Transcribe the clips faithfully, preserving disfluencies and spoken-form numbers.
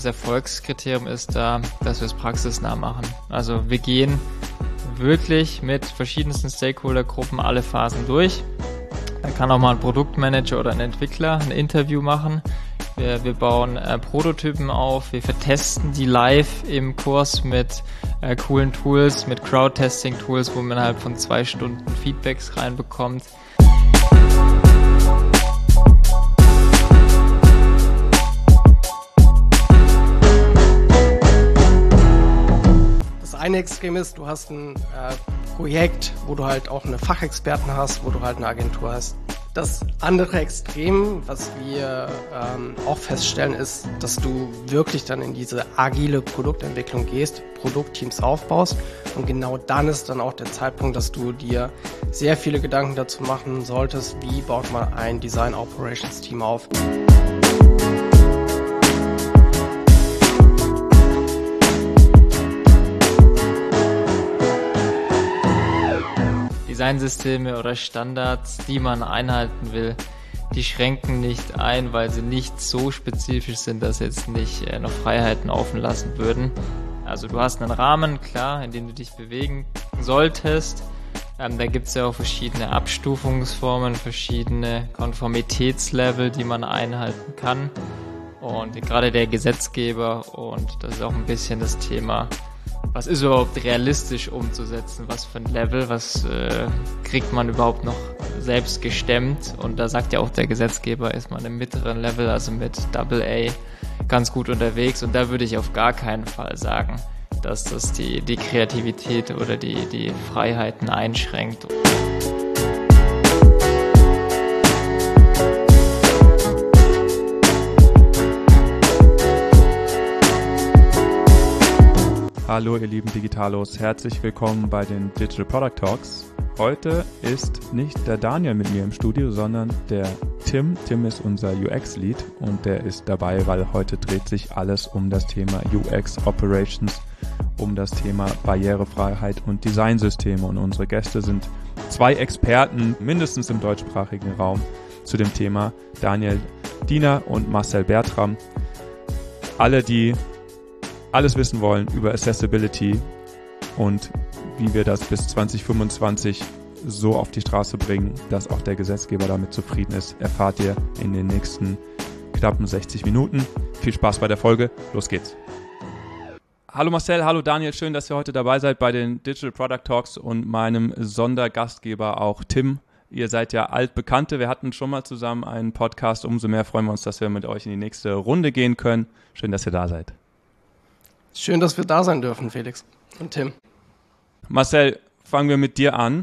Erfolgskriterium ist da, dass wir es praxisnah machen. Also wir gehen wirklich mit verschiedensten Stakeholdergruppen alle Phasen durch. Da kann auch mal ein Produktmanager oder ein Entwickler ein Interview machen. Wir, wir bauen äh, Prototypen auf, wir vertesten die live im Kurs mit äh, coolen Tools, mit Crowd-Testing-Tools, wo man innerhalb von zwei Stunden Feedbacks reinbekommt. Das eine Extrem ist, du hast ein äh, Projekt, wo du halt auch eine Fachexperten hast, wo du halt eine Agentur hast. Das andere Extrem, was wir ähm, auch feststellen, ist, dass du wirklich dann in diese agile Produktentwicklung gehst, Produktteams aufbaust und genau dann ist dann auch der Zeitpunkt, dass du dir sehr viele Gedanken dazu machen solltest, wie baut man ein Design Operations Team auf. Designsysteme oder Standards, die man einhalten will, die schränken nicht ein, weil sie nicht so spezifisch sind, dass sie jetzt nicht äh, noch Freiheiten offen lassen würden. Also du hast einen Rahmen, klar, in dem du dich bewegen solltest. Ähm, da gibt es ja auch verschiedene Abstufungsformen, verschiedene Konformitätslevel, die man einhalten kann. Und gerade der Gesetzgeber, und das ist auch ein bisschen das Thema, was ist überhaupt realistisch umzusetzen? Was für ein Level? Was äh, kriegt man überhaupt noch selbst gestemmt? Und da sagt ja auch der Gesetzgeber, ist man im mittleren Level, also mit Double A, ganz gut unterwegs. Und da würde ich auf gar keinen Fall sagen, dass das die, die Kreativität oder die, die Freiheiten einschränkt. Hallo ihr lieben Digitalos, herzlich willkommen bei den Digital Product Talks. Heute ist nicht der Daniel mit mir im Studio, sondern der Tim. Tim ist unser U X-Lead und der ist dabei, weil heute dreht sich alles um das Thema U X Operations, um das Thema Barrierefreiheit und Designsysteme. Und unsere Gäste sind zwei Experten, mindestens im deutschsprachigen Raum, zu dem Thema: Daniel Diener und Marcel Bertram. Alle, die alles wissen wollen über Accessibility und wie wir das bis zwanzig fünfundzwanzig so auf die Straße bringen, dass auch der Gesetzgeber damit zufrieden ist, erfahrt ihr in den nächsten knappen sechzig Minuten. Viel Spaß bei der Folge, los geht's. Hallo Marcel, hallo Daniel, schön, dass ihr heute dabei seid bei den Digital Product Talks und meinem Sondergastgeber auch Tim. Ihr seid ja Altbekannte, wir hatten schon mal zusammen einen Podcast, umso mehr freuen wir uns, dass wir mit euch in die nächste Runde gehen können. Schön, dass ihr da seid. Schön, dass wir da sein dürfen, Felix und Tim. Marcel, fangen wir mit dir an.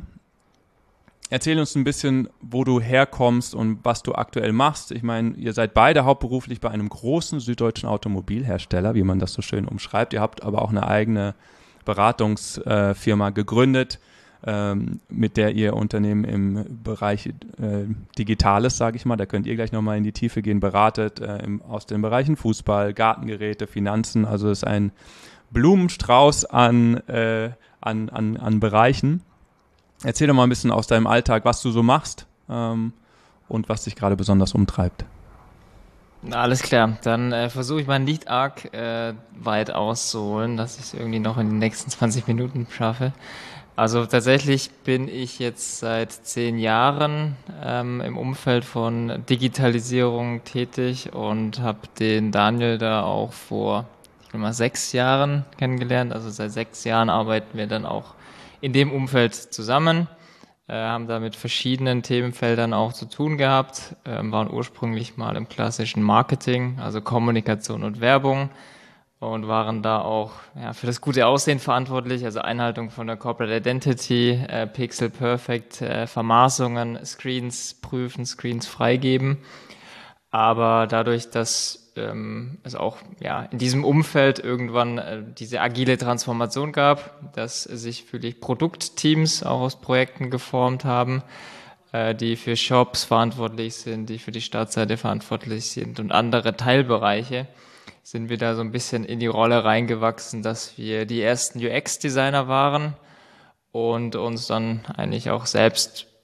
Erzähl uns ein bisschen, wo du herkommst und was du aktuell machst. Ich meine, ihr seid beide hauptberuflich bei einem großen süddeutschen Automobilhersteller, wie man das so schön umschreibt. Ihr habt aber auch eine eigene Beratungsfirma gegründet, ähm, mit der ihr Unternehmen im Bereich äh, Digitales, sage ich mal, da könnt ihr gleich nochmal in die Tiefe gehen, beratet, äh, im, aus den Bereichen Fußball, Gartengeräte, Finanzen. Also es ist ein Blumenstrauß an, äh, an, an, an Bereichen. Erzähl doch mal ein bisschen aus deinem Alltag, was du so machst ähm, und was dich gerade besonders umtreibt. Na, alles klar, dann äh, versuche ich mal nicht arg äh, weit auszuholen, dass ich es irgendwie noch in den nächsten zwanzig Minuten schaffe. Also tatsächlich bin ich jetzt seit zehn Jahren ähm, im Umfeld von Digitalisierung tätig und habe den Daniel da auch vor, ich glaube mal, sechs Jahren kennengelernt. Also seit sechs Jahren arbeiten wir dann auch in dem Umfeld zusammen, äh, haben da mit verschiedenen Themenfeldern auch zu tun gehabt, äh, waren ursprünglich mal im klassischen Marketing, also Kommunikation und Werbung, und waren da auch ja, für das gute Aussehen verantwortlich, also Einhaltung von der Corporate Identity, äh, Pixel Perfect, äh, Vermaßungen, Screens prüfen, Screens freigeben. Aber dadurch, dass ähm, es auch ja in diesem Umfeld irgendwann äh, diese agile Transformation gab, dass sich wirklich Produktteams auch aus Projekten geformt haben, äh, die für Shops verantwortlich sind, die für die Startseite verantwortlich sind und andere Teilbereiche, sind wir da so ein bisschen in die Rolle reingewachsen, dass wir die ersten U X-Designer waren und uns dann eigentlich auch selbst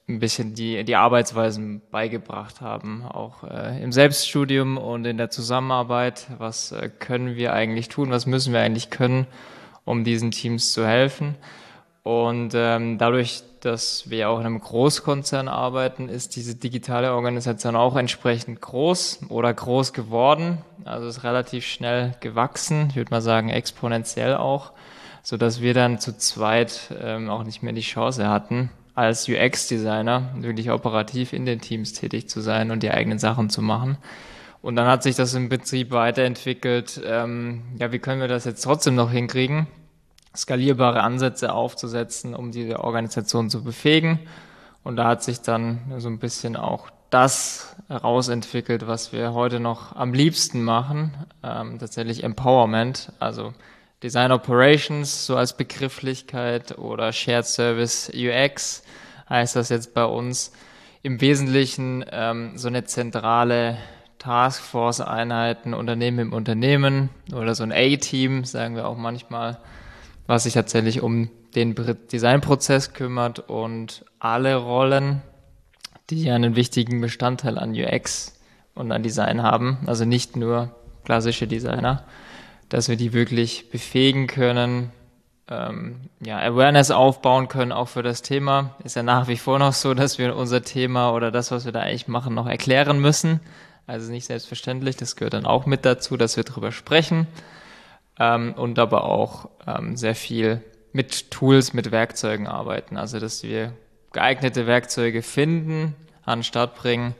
ein bisschen die, die Arbeitsweisen beigebracht haben, auch äh, im Selbststudium und in der Zusammenarbeit. Was äh, können wir eigentlich tun? Was müssen wir eigentlich können, um diesen Teams zu helfen? Und ähm, dadurch, dass wir auch in einem Großkonzern arbeiten, ist diese digitale Organisation auch entsprechend groß oder groß geworden. Also ist relativ schnell gewachsen, ich würde mal sagen exponentiell auch, so dass wir dann zu zweit ähm, auch nicht mehr die Chance hatten, als U X-Designer wirklich operativ in den Teams tätig zu sein und die eigenen Sachen zu machen. Und dann hat sich das im Prinzip weiterentwickelt. Ähm, ja, wie können wir das jetzt trotzdem noch hinkriegen, skalierbare Ansätze aufzusetzen, um diese Organisation zu befähigen. Und da hat sich dann so ein bisschen auch das herausentwickelt, was wir heute noch am liebsten machen, ähm, tatsächlich Empowerment, also Design Operations, so als Begrifflichkeit, oder Shared Service U X heißt das jetzt bei uns. Im Wesentlichen ähm, so eine zentrale Taskforce-Einheiten, Unternehmen im Unternehmen oder so ein A-Team, sagen wir auch manchmal, was sich tatsächlich um den Designprozess kümmert und alle Rollen, die einen wichtigen Bestandteil an U X und an Design haben, also nicht nur klassische Designer, dass wir die wirklich befähigen können, ähm, ja, Awareness aufbauen können, auch für das Thema. Ist ja nach wie vor noch so, dass wir unser Thema oder das, was wir da eigentlich machen, noch erklären müssen. Also nicht selbstverständlich, das gehört dann auch mit dazu, dass wir drüber sprechen. Ähm, und aber auch ähm, sehr viel mit Tools, mit Werkzeugen arbeiten. Also dass wir geeignete Werkzeuge finden, an den Start bringen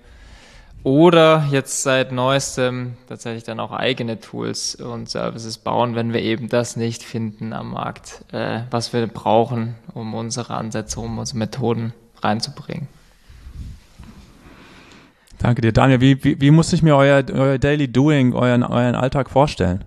oder jetzt seit neuestem tatsächlich dann auch eigene Tools und Services bauen, wenn wir eben das nicht finden am Markt, äh, was wir brauchen, um unsere Ansätze, um unsere Methoden reinzubringen. Danke dir, Daniel. Wie, wie, wie muss ich mir euer, euer Daily Doing, euren, euren Alltag vorstellen?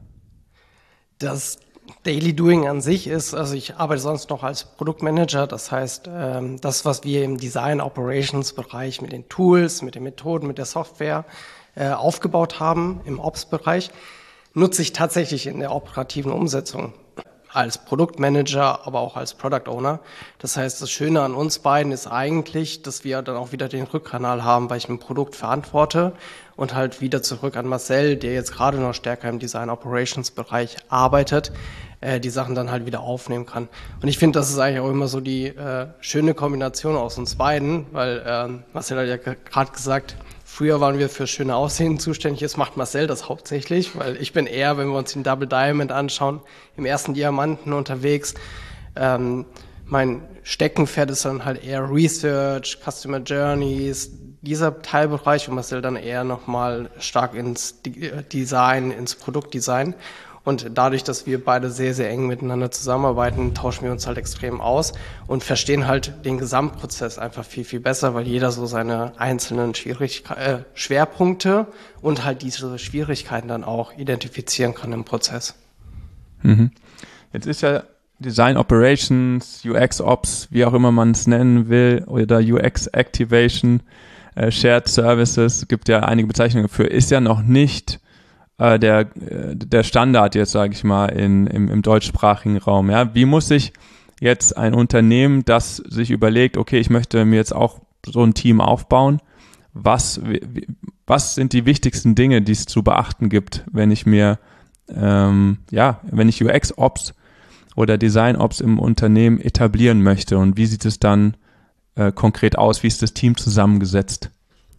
Das Daily Doing an sich ist, also ich arbeite sonst noch als Produktmanager, das heißt, ähm, das, was wir im Design Operations Bereich mit den Tools, mit den Methoden, mit der Software äh, aufgebaut haben, im Ops Bereich, nutze ich tatsächlich in der operativen Umsetzung als Produktmanager, aber auch als Product Owner. Das heißt, das Schöne an uns beiden ist eigentlich, dass wir dann auch wieder den Rückkanal haben, weil ich ein Produkt verantworte und halt wieder zurück an Marcel, der jetzt gerade noch stärker im Design Operations Bereich arbeitet, äh, die Sachen dann halt wieder aufnehmen kann. Und ich finde, das ist eigentlich auch immer so die äh, schöne Kombination aus uns beiden, weil äh, Marcel hat ja gerade gesagt, früher waren wir für schöne Aussehen zuständig, jetzt macht Marcel das hauptsächlich, weil ich bin eher, wenn wir uns den Double Diamond anschauen, im ersten Diamanten unterwegs. Ähm, mein Steckenpferd ist dann halt eher Research, Customer Journeys, dieser Teilbereich, und Marcel dann eher nochmal stark ins Design, ins Produktdesign. Und dadurch, dass wir beide sehr, sehr eng miteinander zusammenarbeiten, tauschen wir uns halt extrem aus und verstehen halt den Gesamtprozess einfach viel, viel besser, weil jeder so seine einzelnen Schwierigkeiten, äh, Schwerpunkte und halt diese Schwierigkeiten dann auch identifizieren kann im Prozess. Mhm. Jetzt ist ja Design Operations, U X Ops, wie auch immer man es nennen will, oder U X Activation, äh, Shared Services, gibt ja einige Bezeichnungen dafür, ist ja noch nicht äh, der, äh, der Standard jetzt, sage ich mal, in, im, im deutschsprachigen Raum. Ja? Wie muss sich jetzt ein Unternehmen, das sich überlegt, okay, ich möchte mir jetzt auch so ein Team aufbauen, was, was sind die wichtigsten Dinge, die es zu beachten gibt, wenn ich mir, ähm, ja, wenn ich U X Ops oder Design Ops im Unternehmen etablieren möchte, und wie sieht es dann äh, konkret aus? Wie ist das Team zusammengesetzt?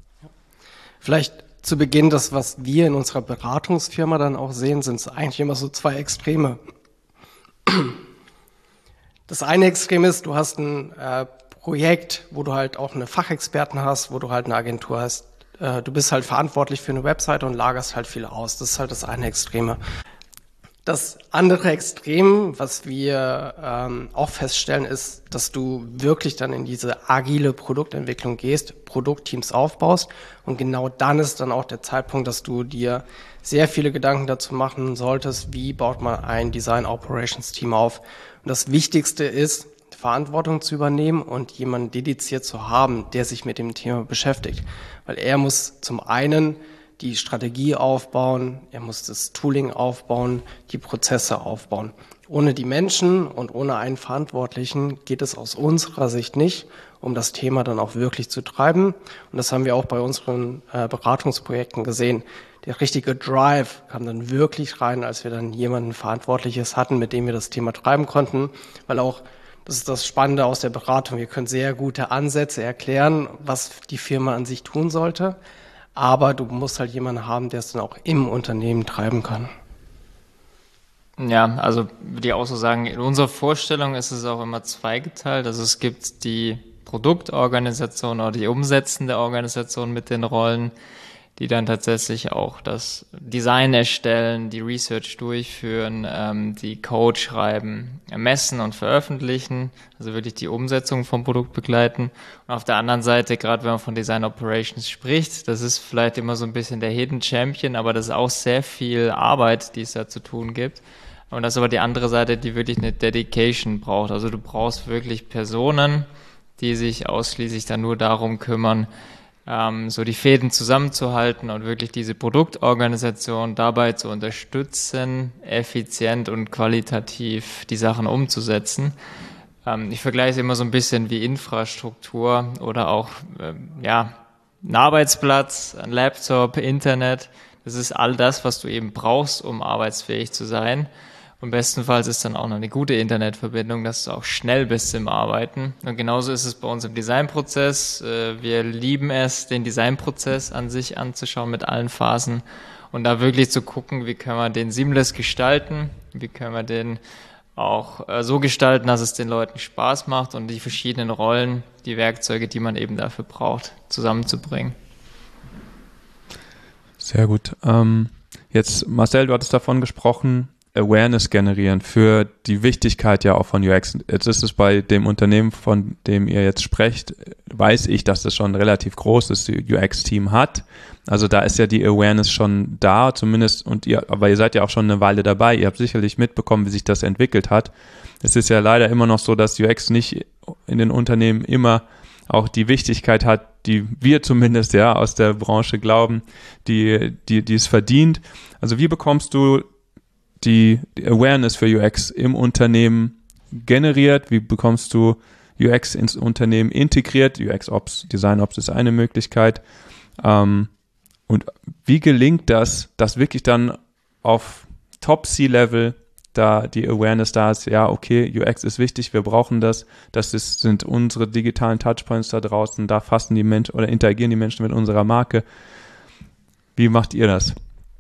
Vielleicht zu Beginn, das, was wir in unserer Beratungsfirma dann auch sehen, sind es eigentlich immer so zwei Extreme. Das eine Extrem ist, du hast ein äh, Projekt, wo du halt auch eine Fachexperten hast, wo du halt eine Agentur hast. Äh, du bist halt verantwortlich für eine Webseite und lagerst halt viel aus. Das ist halt das eine Extreme. Das andere Extrem, was wir ähm, auch feststellen, ist, dass du wirklich dann in diese agile Produktentwicklung gehst, Produktteams aufbaust, und genau dann ist dann auch der Zeitpunkt, dass du dir sehr viele Gedanken dazu machen solltest, wie baut man ein Design Operations Team auf. Und das Wichtigste ist, Verantwortung zu übernehmen und jemanden dediziert zu haben, der sich mit dem Thema beschäftigt. Weil er muss zum einen die Strategie aufbauen, er muss das Tooling aufbauen, die Prozesse aufbauen. ohne die Menschen und ohne einen Verantwortlichen geht es aus unserer Sicht nicht, um das Thema dann auch wirklich zu treiben. Und das haben wir auch bei unseren äh, Beratungsprojekten gesehen. Der richtige Drive kam dann wirklich rein, als wir dann jemanden Verantwortliches hatten, mit dem wir das Thema treiben konnten. Weil auch, das ist das Spannende aus der Beratung, wir können sehr gute Ansätze erklären, was die Firma an sich tun sollte. Aber du musst halt jemanden haben, der es dann auch im Unternehmen treiben kann. Ja, also würde ich auch so sagen, in unserer Vorstellung ist es auch immer zweigeteilt. Also es gibt die Produktorganisation oder die umsetzende Organisation mit den Rollen, die dann tatsächlich auch das Design erstellen, die Research durchführen, ähm, die Code schreiben, messen und veröffentlichen, also wirklich die Umsetzung vom Produkt begleiten. Und auf der anderen Seite, gerade wenn man von Design Operations spricht, das ist vielleicht immer so ein bisschen der Hidden Champion, aber das ist auch sehr viel Arbeit, die es da zu tun gibt. Und das ist aber die andere Seite, die wirklich eine Dedication braucht. Also du brauchst wirklich Personen, die sich ausschließlich dann nur darum kümmern, ähm, so die Fäden zusammenzuhalten und wirklich diese Produktorganisation dabei zu unterstützen, effizient und qualitativ die Sachen umzusetzen. Ähm, ich vergleiche es immer so ein bisschen wie Infrastruktur oder auch ähm, ja, ein Arbeitsplatz, ein Laptop, Internet. Das ist all das, was du eben brauchst, um arbeitsfähig zu sein. Und bestenfalls ist dann auch noch eine gute Internetverbindung, dass du auch schnell bist im Arbeiten. Und genauso ist es bei uns im Designprozess. Wir lieben es, den Designprozess an sich anzuschauen mit allen Phasen und da wirklich zu gucken, wie können wir den seamless gestalten, wie können wir den auch so gestalten, dass es den Leuten Spaß macht und die verschiedenen Rollen, die Werkzeuge, die man eben dafür braucht, zusammenzubringen. Sehr gut. Ähm, jetzt, Marcel, du hattest davon gesprochen, Awareness generieren für die Wichtigkeit ja auch von U X. Jetzt ist es bei dem Unternehmen, von dem ihr jetzt sprecht, weiß ich, dass es schon ein relativ großes U X-Team hat. Also da ist ja die Awareness schon da, zumindest, und ihr, aber ihr seid ja auch schon eine Weile dabei. Ihr habt sicherlich mitbekommen, wie sich das entwickelt hat. Es ist ja leider immer noch so, dass U X nicht in den Unternehmen immer auch die Wichtigkeit hat, die wir zumindest ja aus der Branche glauben, die, die, die es verdient. Also wie bekommst du die Awareness für U X im Unternehmen generiert? Wie bekommst du U X ins Unternehmen integriert? U X Ops, Design Ops ist eine Möglichkeit. Ähm, und wie gelingt das, dass wirklich dann auf Top-C-Level da die Awareness da ist, ja, okay, U X ist wichtig, wir brauchen das, das ist, sind unsere digitalen Touchpoints da draußen, da fassen die Menschen oder interagieren die Menschen mit unserer Marke. Wie macht ihr das?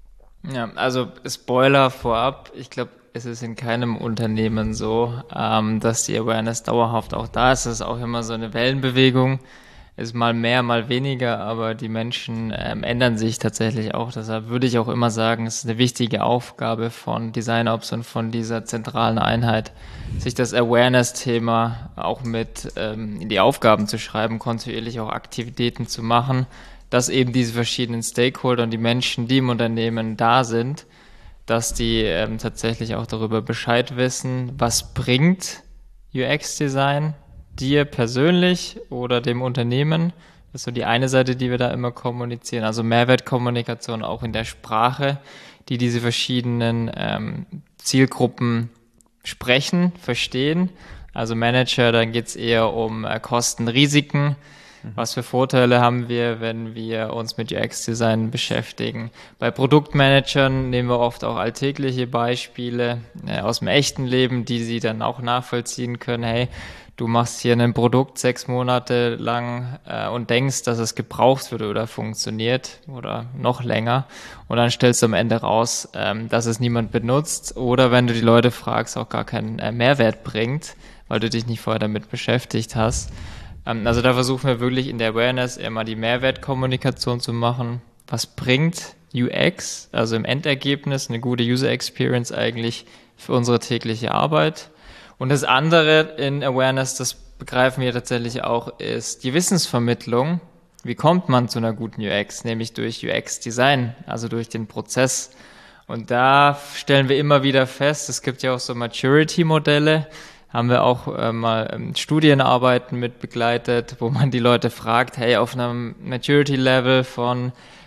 Ja, also Spoiler vorab, ich glaube, es ist in keinem Unternehmen so, ähm, dass die Awareness dauerhaft auch da ist. Es ist auch immer so eine Wellenbewegung, ist mal mehr, mal weniger, aber die Menschen ähm, ändern sich tatsächlich auch. Deshalb würde ich auch immer sagen, es ist eine wichtige Aufgabe von Design Ops und von dieser zentralen Einheit, sich das Awareness-Thema auch mit ähm, in die Aufgaben zu schreiben, kontinuierlich auch Aktivitäten zu machen, dass eben diese verschiedenen Stakeholder und die Menschen, die im Unternehmen da sind, dass die ähm, tatsächlich auch darüber Bescheid wissen, was bringt U X-Design dir persönlich oder dem Unternehmen. Das ist so die eine Seite, die wir da immer kommunizieren. Also Mehrwertkommunikation auch in der Sprache, die diese verschiedenen ähm, Zielgruppen sprechen, verstehen. Also Manager, dann geht es eher um äh, Kosten, Risiken. Was für Vorteile haben wir, wenn wir uns mit U X-Design beschäftigen? Bei Produktmanagern nehmen wir oft auch alltägliche Beispiele äh, aus dem echten Leben, die sie dann auch nachvollziehen können. Hey, du machst hier ein Produkt sechs Monate lang äh, und denkst, dass es gebraucht wird oder funktioniert oder noch länger. Und dann stellst du am Ende raus, ähm, dass es niemand benutzt oder wenn du die Leute fragst, auch gar keinen äh, Mehrwert bringt, weil du dich nicht vorher damit beschäftigt hast. Also da versuchen wir wirklich in der Awareness immer die Mehrwertkommunikation zu machen. Was bringt U X, also im Endergebnis eine gute User Experience eigentlich für unsere tägliche Arbeit? Und das andere in Awareness, das begreifen wir tatsächlich auch, ist die Wissensvermittlung. Wie kommt man zu einer guten U X? Nämlich durch U X-Design, also durch den Prozess. Und da stellen wir immer wieder fest, es gibt ja auch so Maturity-Modelle, haben wir auch äh, mal ähm, Studienarbeiten mit begleitet, wo man die Leute fragt, hey, auf einem Maturity-Level von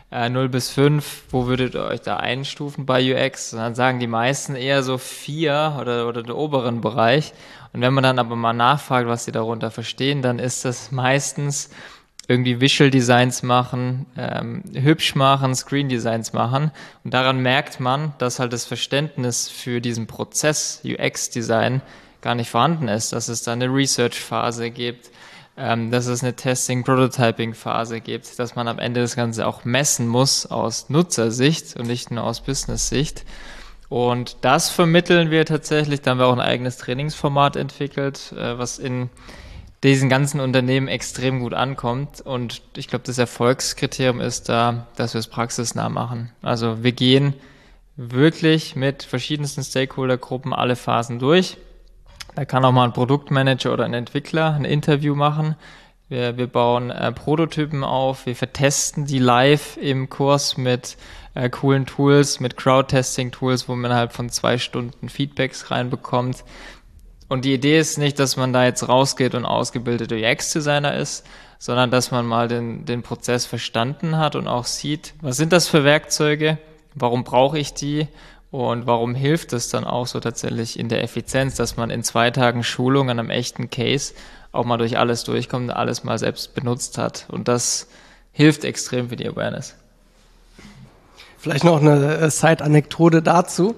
äh, null bis fünf, wo würdet ihr euch da einstufen bei U X? Und dann sagen die meisten eher so vier oder, oder den oberen Bereich. Und wenn man dann aber mal nachfragt, was sie darunter verstehen, dann ist das meistens irgendwie Visual Designs machen, ähm, hübsch machen, Screen Designs machen. Und daran merkt man, dass halt das Verständnis für diesen Prozess U X Design gar nicht vorhanden ist, dass es da eine Research-Phase gibt, ähm, dass es eine Testing-Prototyping-Phase gibt, dass man am Ende das Ganze auch messen muss aus Nutzersicht und nicht nur aus Business-Sicht. Und das vermitteln wir tatsächlich, da haben wir auch ein eigenes Trainingsformat entwickelt, äh, was in diesen ganzen Unternehmen extrem gut ankommt. Und ich glaube, das Erfolgskriterium ist da, dass wir es praxisnah machen. Also wir gehen wirklich mit verschiedensten Stakeholdergruppen alle Phasen durch. Da kann auch mal ein Produktmanager oder ein Entwickler ein Interview machen. Wir, wir bauen äh, Prototypen auf, wir vertesten die live im Kurs mit äh, coolen Tools, mit Crowd-Testing-Tools, wo man innerhalb von zwei Stunden Feedbacks reinbekommt. Und die Idee ist nicht, dass man da jetzt rausgeht und ausgebildeter U X-Designer ist, sondern dass man mal den, den Prozess verstanden hat und auch sieht, was sind das für Werkzeuge, warum brauche ich die und warum hilft es dann auch so tatsächlich in der Effizienz, dass man in zwei Tagen Schulung an einem echten Case auch mal durch alles durchkommt und alles mal selbst benutzt hat. Und das hilft extrem für die Awareness. Vielleicht noch eine Side-Anekdote dazu.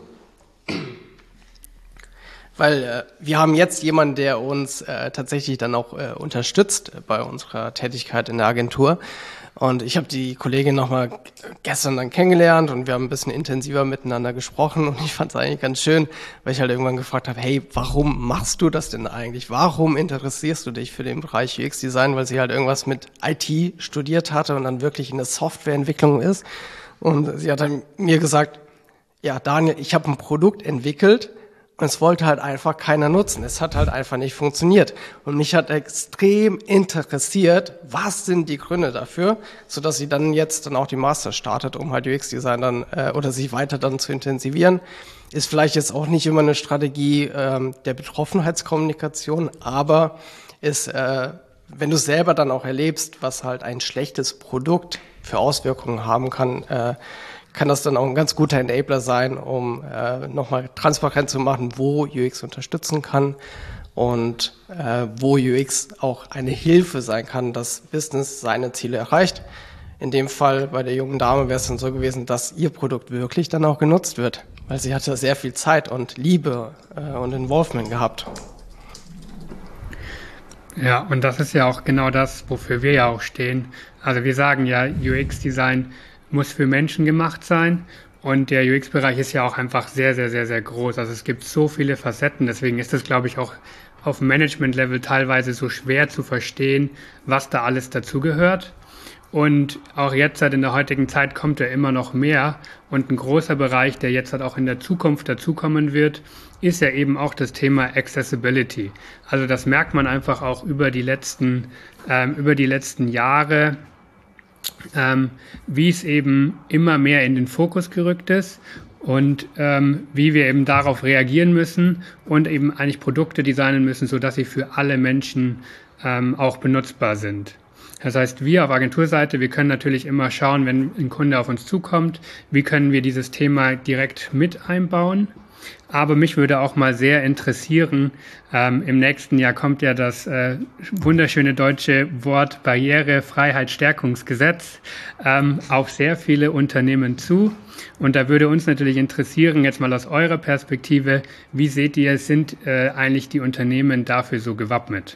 Weil äh, wir haben jetzt jemanden, der uns äh, tatsächlich dann auch äh, unterstützt bei unserer Tätigkeit in der Agentur. Und ich habe die Kollegin nochmal gestern dann kennengelernt und wir haben ein bisschen intensiver miteinander gesprochen. Und ich fand es eigentlich ganz schön, weil ich halt irgendwann gefragt habe, hey, warum machst du das denn eigentlich? Warum interessierst du dich für den Bereich U X-Design? Weil sie halt irgendwas mit I T studiert hatte und dann wirklich in der Softwareentwicklung ist. Und sie hat dann mir gesagt, ja Daniel, ich habe ein Produkt entwickelt, und es wollte halt einfach keiner nutzen. Es hat halt einfach nicht funktioniert. Und mich hat extrem interessiert, was sind die Gründe dafür, sodass sie dann jetzt dann auch die Master startet, um halt U X-Design dann äh, oder sich weiter dann zu intensivieren. Ist vielleicht jetzt auch nicht immer eine Strategie ähm, der Betroffenheitskommunikation, aber ist, äh, wenn du selber dann auch erlebst, was halt ein schlechtes Produkt für Auswirkungen haben kann, äh, kann das dann auch ein ganz guter Enabler sein, um äh, nochmal transparent zu machen, wo U X unterstützen kann und äh, wo U X auch eine Hilfe sein kann, dass Business seine Ziele erreicht. In dem Fall bei der jungen Dame wäre es dann so gewesen, dass ihr Produkt wirklich dann auch genutzt wird, weil sie hatte sehr viel Zeit und Liebe äh, und Involvement gehabt. Ja, und das ist ja auch genau das, wofür wir ja auch stehen. Also wir sagen ja, U X-Design muss für Menschen gemacht sein und der U X-Bereich ist ja auch einfach sehr, sehr, sehr, sehr groß. Also es gibt so viele Facetten, deswegen ist es, glaube ich, auch auf Management-Level teilweise so schwer zu verstehen, was da alles dazugehört. Und auch jetzt halt in der heutigen Zeit kommt ja immer noch mehr und ein großer Bereich, der jetzt halt auch in der Zukunft dazukommen wird, ist ja eben auch das Thema Accessibility. Also das merkt man einfach auch über die letzten, ähm, über die letzten Jahre, Ähm, wie es eben immer mehr in den Fokus gerückt ist und ähm, wie wir eben darauf reagieren müssen und eben eigentlich Produkte designen müssen, sodass sie für alle Menschen ähm, auch benutzbar sind. Das heißt, wir auf Agenturseite, wir können natürlich immer schauen, wenn ein Kunde auf uns zukommt, wie können wir dieses Thema direkt mit einbauen. Aber mich würde auch mal sehr interessieren, ähm, im nächsten Jahr kommt ja das äh, wunderschöne deutsche Wort Barrierefreiheit-Stärkungsgesetz ähm, auf sehr viele Unternehmen zu. Und da würde uns natürlich interessieren, jetzt mal aus eurer Perspektive, wie seht ihr, sind äh, eigentlich die Unternehmen dafür so gewappnet?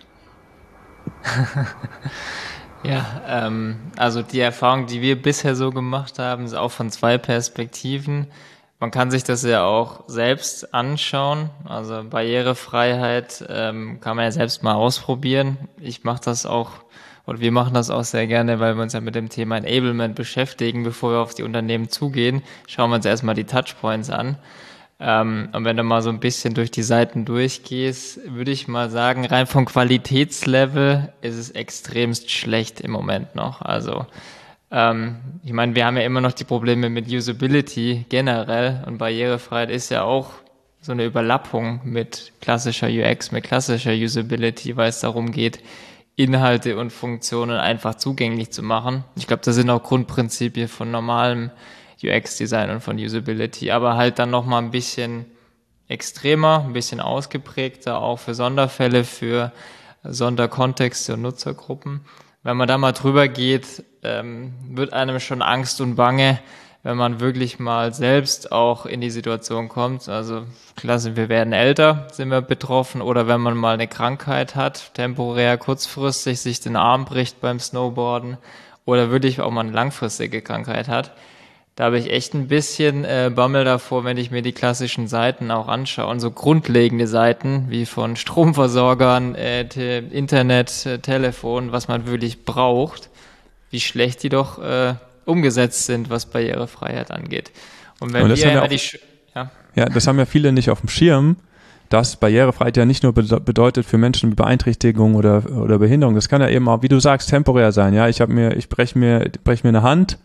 Ja, ähm, also die Erfahrung, die wir bisher so gemacht haben, ist auch von zwei Perspektiven. Man kann sich das ja auch selbst anschauen. Also Barrierefreiheit ähm, kann man ja selbst mal ausprobieren. Ich mache das auch, oder wir machen das auch sehr gerne, weil wir uns ja mit dem Thema Enablement beschäftigen. Bevor wir auf die Unternehmen zugehen, schauen wir uns erstmal die Touchpoints an. Ähm, und wenn du mal so ein bisschen durch die Seiten durchgehst, würde ich mal sagen, rein vom Qualitätslevel ist es extremst schlecht im Moment noch. Also Ähm, ich meine, wir haben ja immer noch die Probleme mit Usability generell und Barrierefreiheit ist ja auch so eine Überlappung mit klassischer U X, mit klassischer Usability, weil es darum geht, Inhalte und Funktionen einfach zugänglich zu machen. Ich glaube, das sind auch Grundprinzipien von normalem U X-Design und von Usability, aber halt dann nochmal ein bisschen extremer, ein bisschen ausgeprägter, auch für Sonderfälle, für Sonderkontexte und Nutzergruppen. Wenn man da mal drüber geht, ähm, wird einem schon Angst und Bange, wenn man wirklich mal selbst auch in die Situation kommt. Also klasse, wir werden älter, sind wir betroffen, oder wenn man mal eine Krankheit hat, temporär, kurzfristig sich den Arm bricht beim Snowboarden oder wirklich auch mal eine langfristige Krankheit hat. Da habe ich echt ein bisschen äh, Bammel davor, wenn ich mir die klassischen Seiten auch anschaue. Und so grundlegende Seiten wie von Stromversorgern, äh, Te- Internet, äh, Telefon, was man wirklich braucht, wie schlecht die doch äh, umgesetzt sind, was Barrierefreiheit angeht. Und wenn wir ja immer auch, die... Sch- ja. ja, das haben ja viele nicht auf dem Schirm, dass Barrierefreiheit ja nicht nur bedeutet für Menschen mit Beeinträchtigung oder, oder Behinderung. Das kann ja eben auch, wie du sagst, temporär sein. Ja, ich habe mir, ich breche mir, brech mir eine Hand.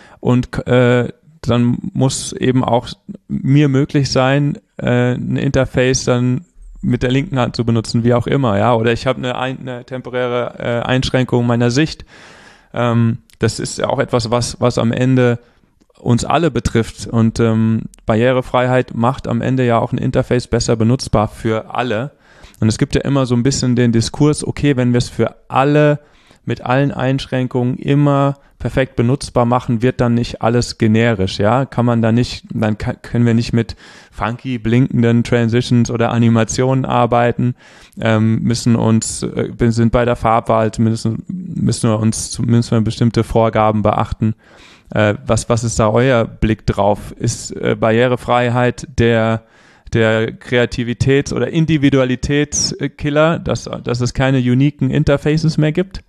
Und äh, dann muss eben auch mir möglich sein, äh, ein Interface dann mit der linken Hand zu benutzen, wie auch immer, ja. Oder ich habe eine, ein, eine temporäre äh, Einschränkung meiner Sicht. Ähm, das ist ja auch etwas, was, was am Ende uns alle betrifft. Und ähm, Barrierefreiheit macht am Ende ja auch ein Interface besser benutzbar für alle. Und es gibt ja immer so ein bisschen den Diskurs, okay, wenn wir es für alle mit allen Einschränkungen immer perfekt benutzbar machen, wird dann nicht alles generisch, ja? Kann man da nicht, dann kann, können wir nicht mit funky, blinkenden Transitions oder Animationen arbeiten, ähm, müssen uns, äh, sind bei der Farbwahl zumindest, müssen wir uns zumindest mal bestimmte Vorgaben beachten. Äh, was, was ist da euer Blick drauf? Ist äh, Barrierefreiheit der der Kreativitäts- oder Individualitätskiller, dass, dass es keine uniken Interfaces mehr gibt?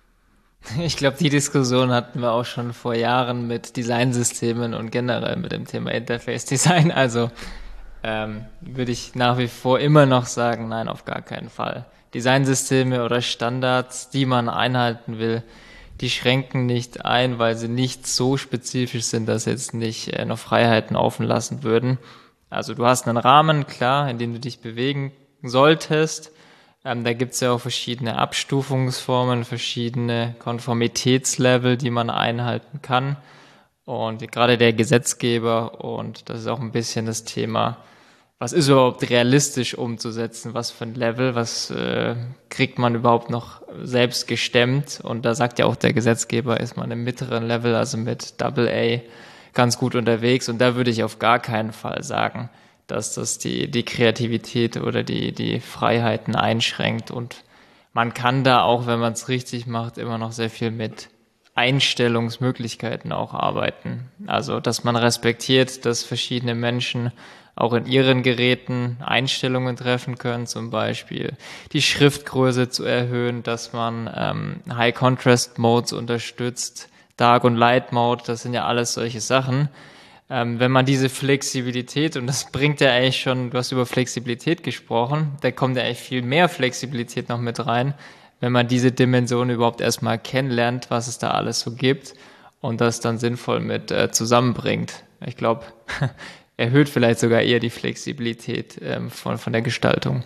Ich glaube, die Diskussion hatten wir auch schon vor Jahren mit Designsystemen und generell mit dem Thema Interface Design. Also ähm, würde ich nach wie vor immer noch sagen, nein, auf gar keinen Fall. Designsysteme oder Standards, die man einhalten will, die schränken nicht ein, weil sie nicht so spezifisch sind, dass jetzt nicht äh, noch Freiheiten offen lassen würden. Also du hast einen Rahmen, klar, in dem du dich bewegen solltest. Ähm, da gibt es ja auch verschiedene Abstufungsformen, verschiedene Konformitätslevel, die man einhalten kann. Und gerade der Gesetzgeber, und das ist auch ein bisschen das Thema, was ist überhaupt realistisch umzusetzen, was für ein Level, was äh, kriegt man überhaupt noch selbst gestemmt. Und da sagt ja auch der Gesetzgeber, ist man im mittleren Level, also mit Double A, ganz gut unterwegs. Und da würde ich auf gar keinen Fall sagen, dass das die, die Kreativität oder die, die Freiheiten einschränkt. Und man kann da auch, wenn man es richtig macht, immer noch sehr viel mit Einstellungsmöglichkeiten auch arbeiten. Also, dass man respektiert, dass verschiedene Menschen auch in ihren Geräten Einstellungen treffen können, zum Beispiel die Schriftgröße zu erhöhen, dass man ähm, High-Contrast-Modes unterstützt, Dark- und Light-Mode, das sind ja alles solche Sachen. Ähm, wenn man diese Flexibilität, und das bringt ja eigentlich schon, du hast über Flexibilität gesprochen, da kommt ja eigentlich viel mehr Flexibilität noch mit rein, wenn man diese Dimension überhaupt erstmal kennenlernt, was es da alles so gibt und das dann sinnvoll mit äh, zusammenbringt. Ich glaube, erhöht vielleicht sogar eher die Flexibilität ähm, von, von der Gestaltung.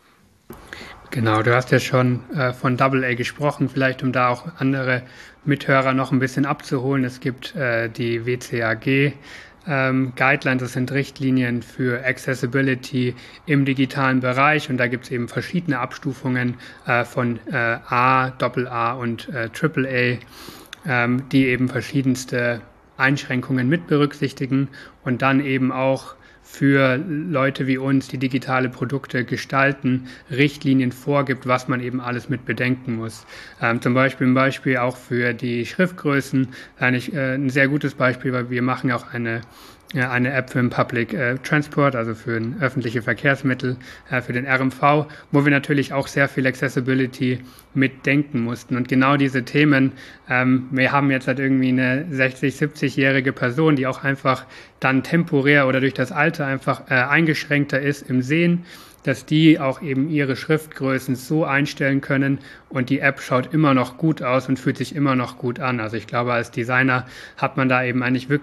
Genau, du hast ja schon äh, von Double A gesprochen, vielleicht um da auch andere Mithörer noch ein bisschen abzuholen. Es gibt äh, die W C A G ähm, Guidelines, das sind Richtlinien für Accessibility im digitalen Bereich, und da gibt es eben verschiedene Abstufungen äh, von äh, A, Doppel A und äh, Triple A, ähm, die eben verschiedenste Einschränkungen mit berücksichtigen und dann eben auch für Leute wie uns, die digitale Produkte gestalten, Richtlinien vorgibt, was man eben alles mit bedenken muss. Ähm, zum Beispiel ein Beispiel auch für die Schriftgrößen, eigentlich äh, ein sehr gutes Beispiel, weil wir machen auch eine eine App für den Public äh, Transport, also für ein öffentliche Verkehrsmittel, äh, für den R M V, wo wir natürlich auch sehr viel Accessibility mitdenken mussten. Und genau diese Themen, ähm, wir haben jetzt halt irgendwie eine sechzig-, siebzigjährige Person, die auch einfach dann temporär oder durch das Alter einfach äh, eingeschränkter ist im Sehen, dass die auch eben ihre Schriftgrößen so einstellen können und die App schaut immer noch gut aus und fühlt sich immer noch gut an. Also ich glaube, als Designer hat man da eben eigentlich wirklich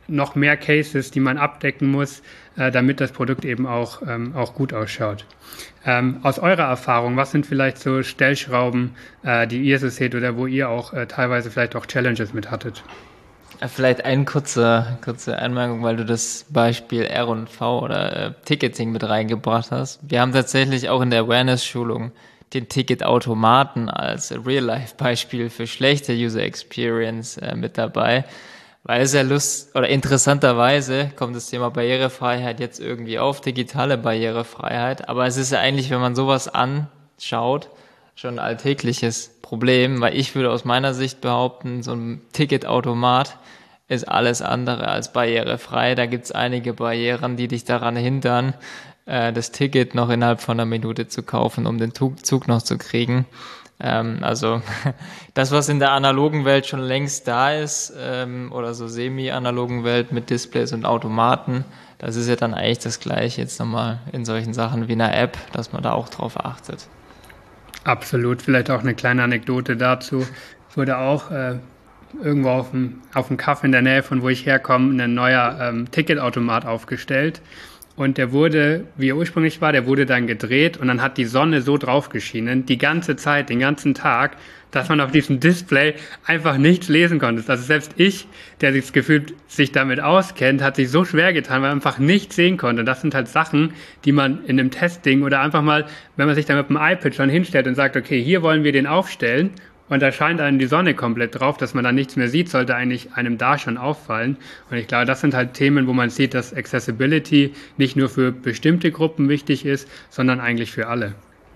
noch mehr Cases, die man abdecken muss, äh, damit das Produkt eben auch, ähm, auch gut ausschaut. Ähm, aus eurer Erfahrung, was sind vielleicht so Stellschrauben, äh, die ihr so seht oder wo ihr auch äh, teilweise vielleicht auch Challenges mit hattet? Vielleicht eine kurze, kurze Anmerkung, weil du das Beispiel R und V oder äh, Ticketing mit reingebracht hast. Wir haben tatsächlich auch in der Awareness-Schulung den Ticketautomaten als Real-Life-Beispiel für schlechte User Experience äh, mit dabei. Weil es ja lust oder interessanterweise kommt das Thema Barrierefreiheit jetzt irgendwie auf, digitale Barrierefreiheit. Aber es ist ja eigentlich, wenn man sowas anschaut, schon ein alltägliches Problem, weil ich würde aus meiner Sicht behaupten, so ein Ticketautomat ist alles andere als barrierefrei. Da gibt es einige Barrieren, die dich daran hindern, äh, das Ticket noch innerhalb von einer Minute zu kaufen, um den Zug noch zu kriegen. Ähm, also das, was in der analogen Welt schon längst da ist, ähm, oder so semi-analogen Welt mit Displays und Automaten, das ist ja dann eigentlich das Gleiche jetzt nochmal in solchen Sachen wie einer App, dass man da auch drauf achtet. Absolut, vielleicht auch eine kleine Anekdote dazu. Es wurde auch äh, irgendwo auf dem, auf dem Kaff in der Nähe von wo ich herkomme, ein neuer ähm, Ticketautomat aufgestellt. Und der wurde, wie er ursprünglich war, der wurde dann gedreht und dann hat die Sonne so drauf geschienen, die ganze Zeit, den ganzen Tag, dass man auf diesem Display einfach nichts lesen konnte. Also selbst ich, der sich gefühlt sich damit auskennt, hat sich so schwer getan, weil man einfach nichts sehen konnte. Und das sind halt Sachen, die man in einem Testing oder einfach mal, wenn man sich dann mit dem iPad schon hinstellt und sagt, okay, hier wollen wir den aufstellen, und da scheint einem die Sonne komplett drauf, dass man dann nichts mehr sieht, sollte eigentlich einem da schon auffallen. Und ich glaube, das sind halt Themen, wo man sieht, dass Accessibility nicht nur für bestimmte Gruppen wichtig ist, sondern eigentlich für alle.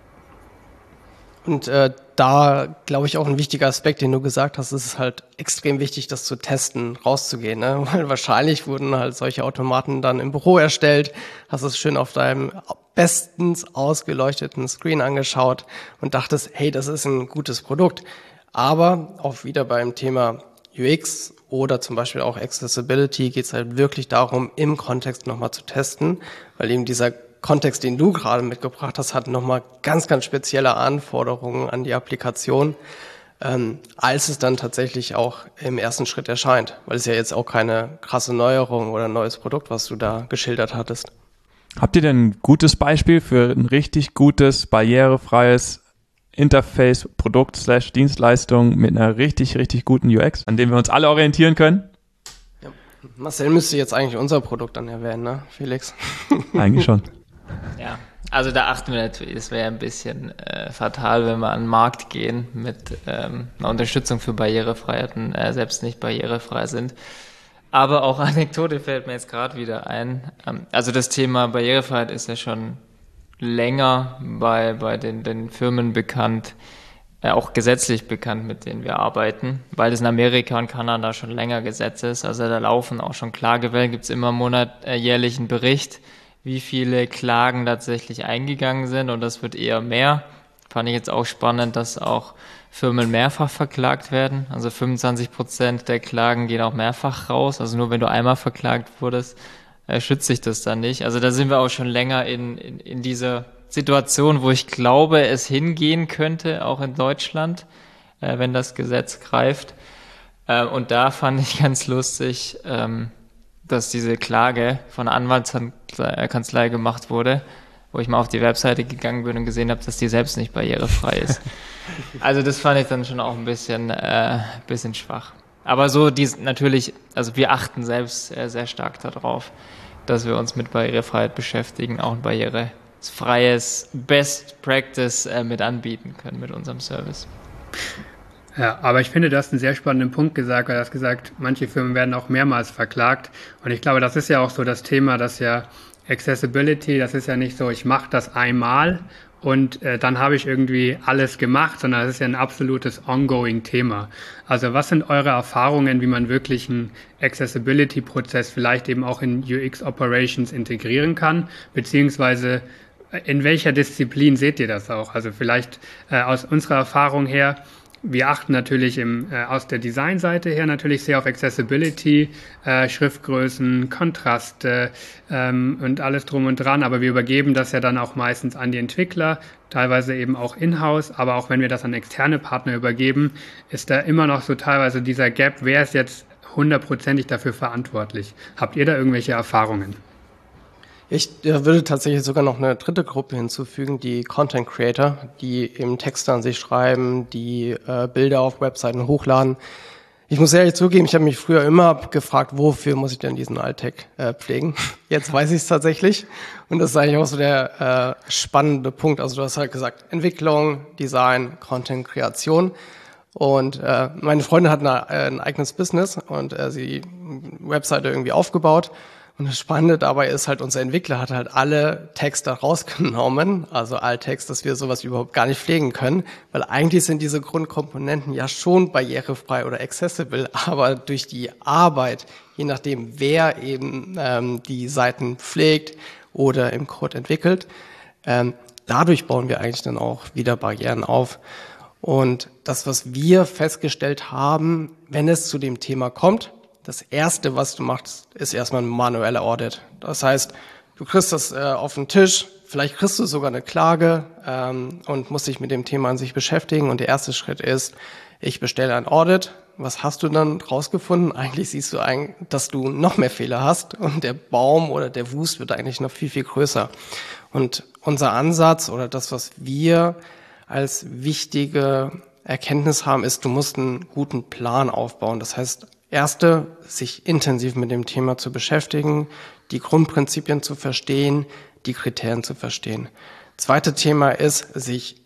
Und äh, da, glaube ich, auch ein wichtiger Aspekt, den du gesagt hast, ist es halt extrem wichtig, das zu testen, rauszugehen. Ne? Weil wahrscheinlich wurden halt solche Automaten dann im Büro erstellt, hast es schön auf deinem bestens ausgeleuchteten Screen angeschaut und dachtest, hey, das ist ein gutes Produkt. Aber auch wieder beim Thema U X oder zum Beispiel auch Accessibility geht es halt wirklich darum, im Kontext nochmal zu testen, weil eben dieser Kontext, den du gerade mitgebracht hast, hat nochmal ganz, ganz spezielle Anforderungen an die Applikation, ähm, als es dann tatsächlich auch im ersten Schritt erscheint. Weil es ja jetzt auch keine krasse Neuerung oder ein neues Produkt, was du da geschildert hattest. Habt ihr denn ein gutes Beispiel für ein richtig gutes, barrierefreies Interface, Produkt slash Dienstleistung mit einer richtig, richtig guten U X, an dem wir uns alle orientieren können? Ja. Marcel müsste jetzt eigentlich unser Produkt dann erwähnen, ne, Felix? Eigentlich schon. Ja, also da achten wir natürlich, es wäre ein bisschen äh, fatal, wenn wir an den Markt gehen mit ähm, einer Unterstützung für Barrierefreiheiten, äh, selbst nicht barrierefrei sind. Aber auch Anekdote fällt mir jetzt gerade wieder ein. Ähm, also das Thema Barrierefreiheit ist ja schon länger bei, bei den, den Firmen bekannt, äh, auch gesetzlich bekannt, mit denen wir arbeiten, weil es in Amerika und Kanada schon länger Gesetz ist. Also da laufen auch schon Klagewellen, gibt es immer monat, äh, jährlich einen Bericht, wie viele Klagen tatsächlich eingegangen sind, und das wird eher mehr. Fand ich jetzt auch spannend, dass auch Firmen mehrfach verklagt werden. Also fünfundzwanzig Prozent der Klagen gehen auch mehrfach raus. Also nur wenn du einmal verklagt wurdest, äh, schützt sich das dann nicht. Also da sind wir auch schon länger in, in, in dieser Situation, wo ich glaube, es hingehen könnte, auch in Deutschland, äh, wenn das Gesetz greift. Äh, und da fand ich ganz lustig, ähm, dass diese Klage von einer Anwaltskanzlei gemacht wurde, wo ich mal auf die Webseite gegangen bin und gesehen habe, dass die selbst nicht barrierefrei ist. Also das fand ich dann schon auch ein bisschen, äh, bisschen schwach. Aber so dies natürlich, also wir achten selbst äh, sehr stark darauf, dass wir uns mit Barrierefreiheit beschäftigen, auch ein barrierefreies Best Practice äh, mit anbieten können mit unserem Service. Ja, aber ich finde, du hast einen sehr spannenden Punkt gesagt, weil du hast gesagt, manche Firmen werden auch mehrmals verklagt. Und ich glaube, das ist ja auch so das Thema, dass ja Accessibility, das ist ja nicht so, ich mache das einmal und äh, dann habe ich irgendwie alles gemacht, sondern das ist ja ein absolutes ongoing-Thema. Also was sind eure Erfahrungen, wie man wirklich einen Accessibility-Prozess vielleicht eben auch in U X-Operations integrieren kann, beziehungsweise in welcher Disziplin seht ihr das auch? Also vielleicht äh, aus unserer Erfahrung her, wir achten natürlich im, äh, aus der Designseite her natürlich sehr auf Accessibility, äh, Schriftgrößen, Kontraste ähm, und alles drum und dran, aber wir übergeben das ja dann auch meistens an die Entwickler, teilweise eben auch in-house, aber auch wenn wir das an externe Partner übergeben, ist da immer noch so teilweise dieser Gap, wer ist jetzt hundertprozentig dafür verantwortlich. Habt ihr da irgendwelche Erfahrungen? Ich äh, würde tatsächlich sogar noch eine dritte Gruppe hinzufügen, die Content Creator, die eben Texte an sich schreiben, die äh, Bilder auf Webseiten hochladen. Ich muss ehrlich zugeben, ich habe mich früher immer gefragt, wofür muss ich denn diesen Alltag äh, pflegen? Jetzt weiß ich es tatsächlich. Und das ist eigentlich auch so der äh, spannende Punkt. Also du hast halt gesagt, Entwicklung, Design, Content, Kreation. Und äh, meine Freundin hat eine, äh, ein eigenes Business und äh, sie Webseite irgendwie aufgebaut. Und das Spannende dabei ist halt, unser Entwickler hat halt alle Texte rausgenommen, also Alttext, dass wir sowas überhaupt gar nicht pflegen können, weil eigentlich sind diese Grundkomponenten ja schon barrierefrei oder accessible, aber durch die Arbeit, je nachdem wer eben ähm, die Seiten pflegt oder im Code entwickelt, ähm, dadurch bauen wir eigentlich dann auch wieder Barrieren auf. Und das, was wir festgestellt haben, wenn es zu dem Thema kommt, das Erste, was du machst, ist erstmal ein manueller Audit. Das heißt, du kriegst das äh, auf den Tisch, vielleicht kriegst du sogar eine Klage ähm, und musst dich mit dem Thema an sich beschäftigen. Und der erste Schritt ist, ich bestelle ein Audit. Was hast du dann rausgefunden? Eigentlich siehst du, ein, dass du noch mehr Fehler hast und der Baum oder der Wust wird eigentlich noch viel, viel größer. Und unser Ansatz oder das, was wir als wichtige Erkenntnis haben, ist, du musst einen guten Plan aufbauen. Das heißt, Erste, sich intensiv mit dem Thema zu beschäftigen, die Grundprinzipien zu verstehen, die Kriterien zu verstehen. Zweite Thema ist, sich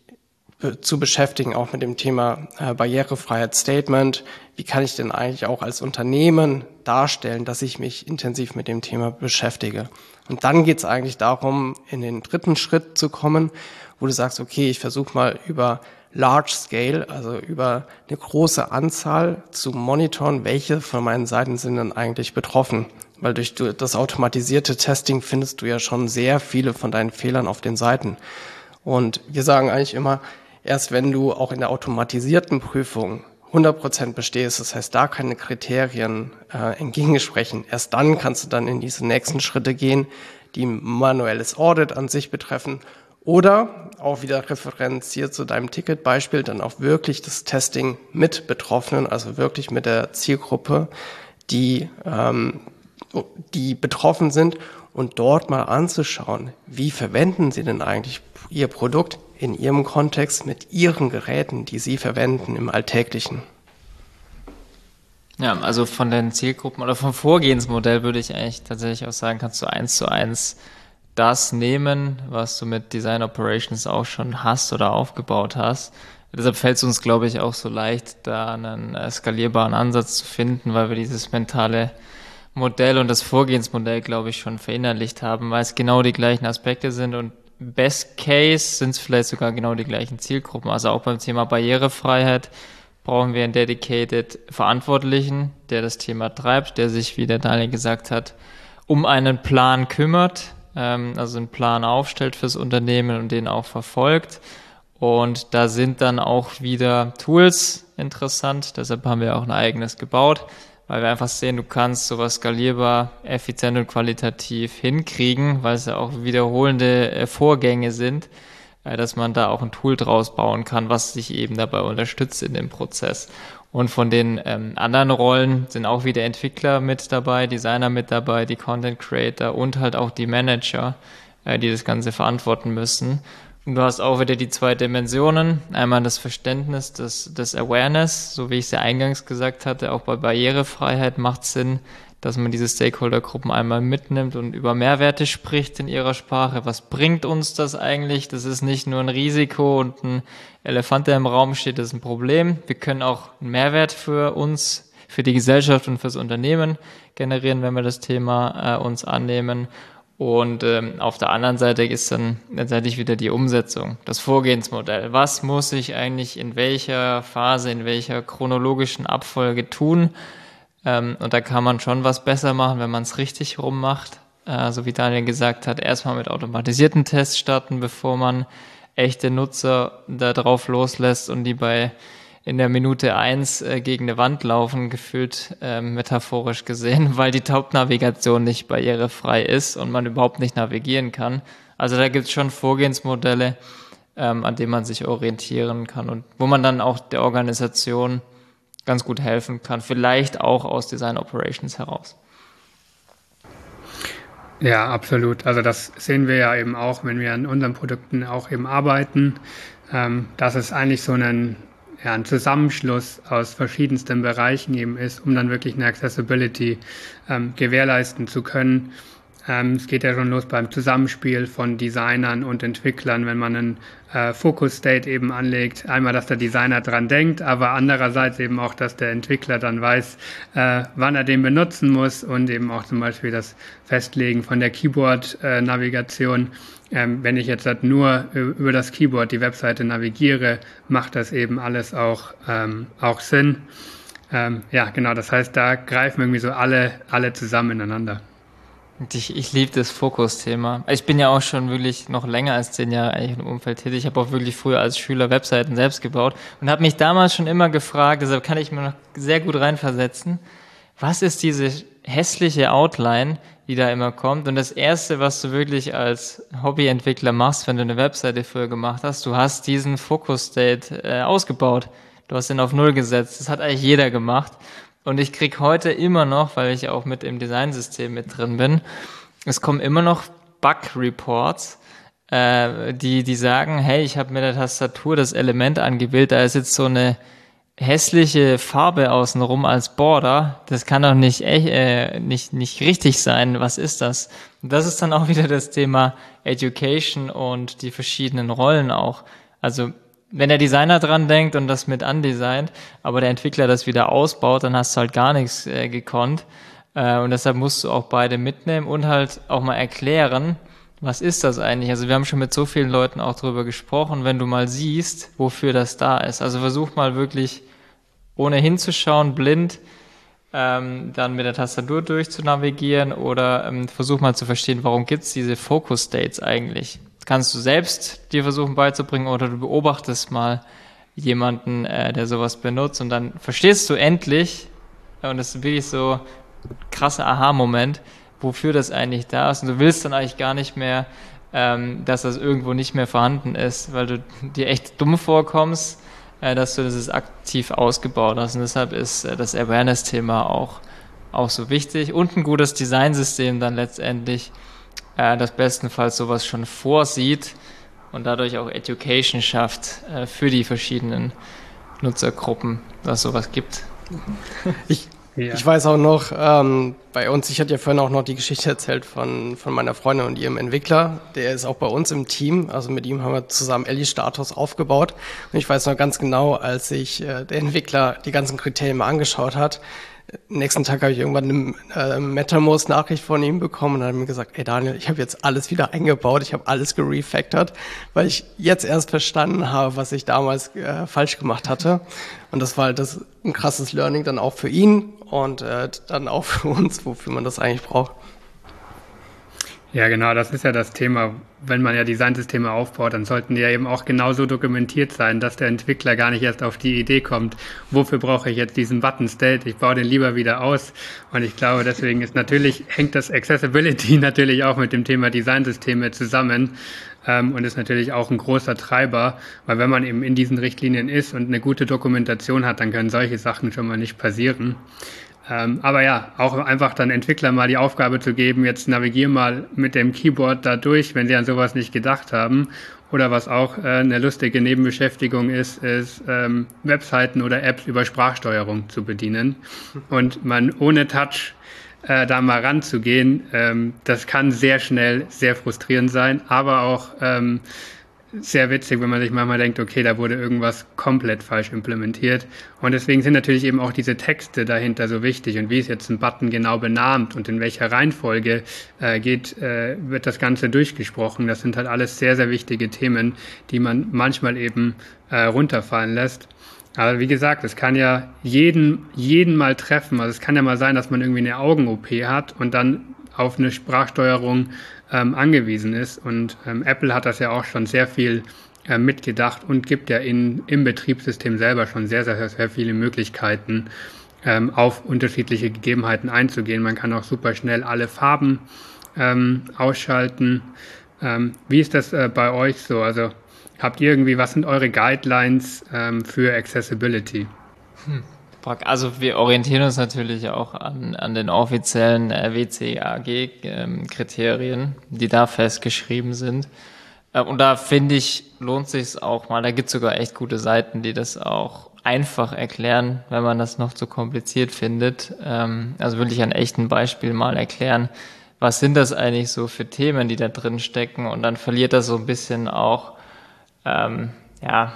zu beschäftigen, auch mit dem Thema äh, Barrierefreiheit-Statement. Wie kann ich denn eigentlich auch als Unternehmen darstellen, dass ich mich intensiv mit dem Thema beschäftige? Und dann geht es eigentlich darum, in den dritten Schritt zu kommen, wo du sagst, okay, ich versuche mal über Large Scale, also über eine große Anzahl zu monitoren, welche von meinen Seiten sind denn eigentlich betroffen. Weil durch das automatisierte Testing findest du ja schon sehr viele von deinen Fehlern auf den Seiten. Und wir sagen eigentlich immer, erst wenn du auch in der automatisierten Prüfung hundert Prozent bestehst, das heißt, da keine Kriterien äh, entgegensprechen, erst dann kannst du dann in diese nächsten Schritte gehen, die manuelles Audit an sich betreffen. Oder auch wieder referenziert zu deinem Ticketbeispiel, dann auch wirklich das Testing mit Betroffenen, also wirklich mit der Zielgruppe, die, ähm, die betroffen sind und dort mal anzuschauen, wie verwenden sie denn eigentlich ihr Produkt in ihrem Kontext mit ihren Geräten, die sie verwenden im Alltäglichen. Ja, also von den Zielgruppen oder vom Vorgehensmodell würde ich eigentlich tatsächlich auch sagen, kannst du eins zu eins das nehmen, was du mit Design Operations auch schon hast oder aufgebaut hast. Deshalb fällt es uns, glaube ich, auch so leicht, da einen äh, skalierbaren Ansatz zu finden, weil wir dieses mentale Modell und das Vorgehensmodell, glaube ich, schon verinnerlicht haben, weil es genau die gleichen Aspekte sind und Best Case sind es vielleicht sogar genau die gleichen Zielgruppen. Also auch beim Thema Barrierefreiheit brauchen wir einen dedicated Verantwortlichen, der das Thema treibt, der sich, wie der Daniel gesagt hat, um einen Plan kümmert, also einen Plan aufstellt fürs Unternehmen und den auch verfolgt. Und da sind dann auch wieder Tools interessant. Deshalb haben wir auch ein eigenes gebaut, weil wir einfach sehen, du kannst sowas skalierbar, effizient und qualitativ hinkriegen, weil es ja auch wiederholende Vorgänge sind, dass man da auch ein Tool draus bauen kann, was sich eben dabei unterstützt in dem Prozess. Und von den ähm, anderen Rollen sind auch wieder Entwickler mit dabei, Designer mit dabei, die Content Creator und halt auch die Manager, äh, die das Ganze verantworten müssen. Und du hast auch wieder die zwei Dimensionen. Einmal das Verständnis, das, das Awareness, so wie ich es ja eingangs gesagt hatte, auch bei Barrierefreiheit macht es Sinn, dass man diese Stakeholdergruppen einmal mitnimmt und über Mehrwerte spricht in ihrer Sprache. Was bringt uns das eigentlich? Das ist nicht nur ein Risiko und ein Elefant, der im Raum steht, das ist ein Problem. Wir können auch einen Mehrwert für uns, für die Gesellschaft und fürs Unternehmen generieren, wenn wir das Thema äh, uns annehmen. Und ähm, auf der anderen Seite ist dann letztendlich wieder die Umsetzung, das Vorgehensmodell. Was muss ich eigentlich in welcher Phase, in welcher chronologischen Abfolge tun? Ähm, und da kann man schon was besser machen, wenn man es richtig rum macht. Äh, so wie Daniel gesagt hat, erstmal mit automatisierten Tests starten, bevor man echte Nutzer da drauf loslässt und die bei in der Minute eins äh, gegen eine Wand laufen, gefühlt äh, metaphorisch gesehen, weil die Hauptnavigation nicht barrierefrei ist und man überhaupt nicht navigieren kann. Also da gibt es schon Vorgehensmodelle, ähm, an denen man sich orientieren kann und wo man dann auch der Organisation ganz gut helfen kann, vielleicht auch aus Design Operations heraus. Ja, absolut. Also das sehen wir ja eben auch, wenn wir an unseren Produkten auch eben arbeiten, ähm, dass es eigentlich so einen, ja, ein Zusammenschluss aus verschiedensten Bereichen eben ist, um dann wirklich eine Accessibility ähm, gewährleisten zu können. Ähm, es geht ja schon los beim Zusammenspiel von Designern und Entwicklern, wenn man einen äh, Focus State eben anlegt. Einmal, dass der Designer dran denkt, aber andererseits eben auch, dass der Entwickler dann weiß, äh, wann er den benutzen muss und eben auch zum Beispiel das Festlegen von der Keyboard-Navigation. Ähm, wenn ich jetzt halt nur über das Keyboard die Webseite navigiere, macht das eben alles auch, ähm, auch Sinn. Ähm, ja, genau. Das heißt, da greifen irgendwie so alle, alle zusammen ineinander. Ich, ich liebe das Fokus-Thema. Ich bin ja auch schon wirklich noch länger als zehn Jahre eigentlich im Umfeld tätig. Ich habe auch wirklich früher als Schüler Webseiten selbst gebaut und habe mich damals schon immer gefragt, deshalb kann ich mir noch sehr gut reinversetzen, was ist diese hässliche Outline, die da immer kommt? Und das Erste, was du wirklich als Hobbyentwickler machst, wenn du eine Webseite früher gemacht hast, du hast diesen Focus-State äh, ausgebaut. Du hast den auf Null gesetzt. Das hat eigentlich jeder gemacht. Und ich krieg heute immer noch, weil ich auch mit im Designsystem mit drin bin, es kommen immer noch Bug-Reports, äh, die die sagen, hey, ich habe mit der Tastatur das Element angewählt, da ist jetzt so eine hässliche Farbe außenrum als Border. Das kann doch nicht echt, äh, nicht nicht richtig sein. Was ist das? Und das ist dann auch wieder das Thema Education und die verschiedenen Rollen auch. Also wenn der Designer dran denkt und das mit andesignt, aber der Entwickler das wieder ausbaut, dann hast du halt gar nichts äh, gekonnt. Äh, und deshalb musst du auch beide mitnehmen und halt auch mal erklären, was ist das eigentlich? Also wir haben schon mit so vielen Leuten auch drüber gesprochen, wenn du mal siehst, wofür das da ist. Also versuch mal wirklich, ohne hinzuschauen, blind, ähm, dann mit der Tastatur durchzunavigieren oder ähm, versuch mal zu verstehen, warum gibt's diese Focus States eigentlich? Kannst du selbst dir versuchen beizubringen oder du beobachtest mal jemanden, äh, der sowas benutzt und dann verstehst du endlich, und das ist wirklich so ein krasser Aha-Moment, wofür das eigentlich da ist und du willst dann eigentlich gar nicht mehr, ähm, dass das irgendwo nicht mehr vorhanden ist, weil du dir echt dumm vorkommst, äh, dass du das aktiv ausgebaut hast und deshalb ist äh, das Awareness-Thema auch, auch so wichtig und ein gutes Designsystem dann letztendlich, äh, das bestenfalls sowas schon vorsieht und dadurch auch Education schafft äh, für die verschiedenen Nutzergruppen, dass es sowas gibt. Ich, ja. ich weiß auch noch, ähm, bei uns, ich hatte ja vorhin auch noch die Geschichte erzählt von, von meiner Freundin und ihrem Entwickler, der ist auch bei uns im Team, also mit ihm haben wir zusammen Ellie-Status aufgebaut und ich weiß noch ganz genau, als sich äh, der Entwickler die ganzen Kriterien mal angeschaut hat, nächsten Tag habe ich irgendwann eine äh, MetaMost-Nachricht von ihm bekommen und dann hat er mir gesagt, ey Daniel, ich habe jetzt alles wieder eingebaut, ich habe alles gerefactored, weil ich jetzt erst verstanden habe, was ich damals äh, falsch gemacht hatte. Und das war halt das, ein krasses Learning dann auch für ihn und äh, dann auch für uns, wofür man das eigentlich braucht. Ja, genau, das ist ja das Thema. Wenn man ja Designsysteme aufbaut, dann sollten die ja eben auch genauso dokumentiert sein, dass der Entwickler gar nicht erst auf die Idee kommt, wofür brauche ich jetzt diesen Button State, ich baue den lieber wieder aus. Und ich glaube, deswegen ist natürlich, hängt das Accessibility natürlich auch mit dem Thema Designsysteme zusammen ähm, und ist natürlich auch ein großer Treiber, weil wenn man eben in diesen Richtlinien ist und eine gute Dokumentation hat, dann können solche Sachen schon mal nicht passieren. Ähm, aber ja, auch einfach dann Entwicklern mal die Aufgabe zu geben, jetzt navigier mal mit dem Keyboard da durch, wenn sie an sowas nicht gedacht haben. Oder was auch äh, eine lustige Nebenbeschäftigung ist, ist ähm, Webseiten oder Apps über Sprachsteuerung zu bedienen. Und man ohne Touch äh, da mal ranzugehen, ähm, das kann sehr schnell sehr frustrierend sein, aber auch ähm, sehr witzig, wenn man sich manchmal denkt, okay, da wurde irgendwas komplett falsch implementiert. Und deswegen sind natürlich eben auch diese Texte dahinter so wichtig und wie ist jetzt ein Button genau benannt und in welcher Reihenfolge äh, geht, äh, wird das Ganze durchgesprochen. Das sind halt alles sehr, sehr wichtige Themen, die man manchmal eben äh, runterfallen lässt. Aber wie gesagt, es kann ja jeden, jeden mal treffen. Also es kann ja mal sein, dass man irgendwie eine Augen-O P hat und dann auf eine Sprachsteuerung ähm, angewiesen ist. Und ähm, Apple hat das ja auch schon sehr viel äh, mitgedacht und gibt ja in, im Betriebssystem selber schon sehr, sehr, sehr viele Möglichkeiten, ähm, auf unterschiedliche Gegebenheiten einzugehen. Man kann auch super schnell alle Farben ähm, ausschalten. Ähm, wie ist das äh, bei euch so? Also habt ihr irgendwie, was sind eure Guidelines ähm, für Accessibility? Hm. Also wir orientieren uns natürlich auch an, an den offiziellen äh, W C A G-Kriterien, ähm, die da festgeschrieben sind. Äh, und da finde ich, lohnt sich's auch mal. Da gibt's sogar echt gute Seiten, die das auch einfach erklären, wenn man das noch zu kompliziert findet. Ähm, also wirklich an echten Beispiel mal erklären, was sind das eigentlich so für Themen, die da drin stecken. Und dann verliert das so ein bisschen auch ähm, ja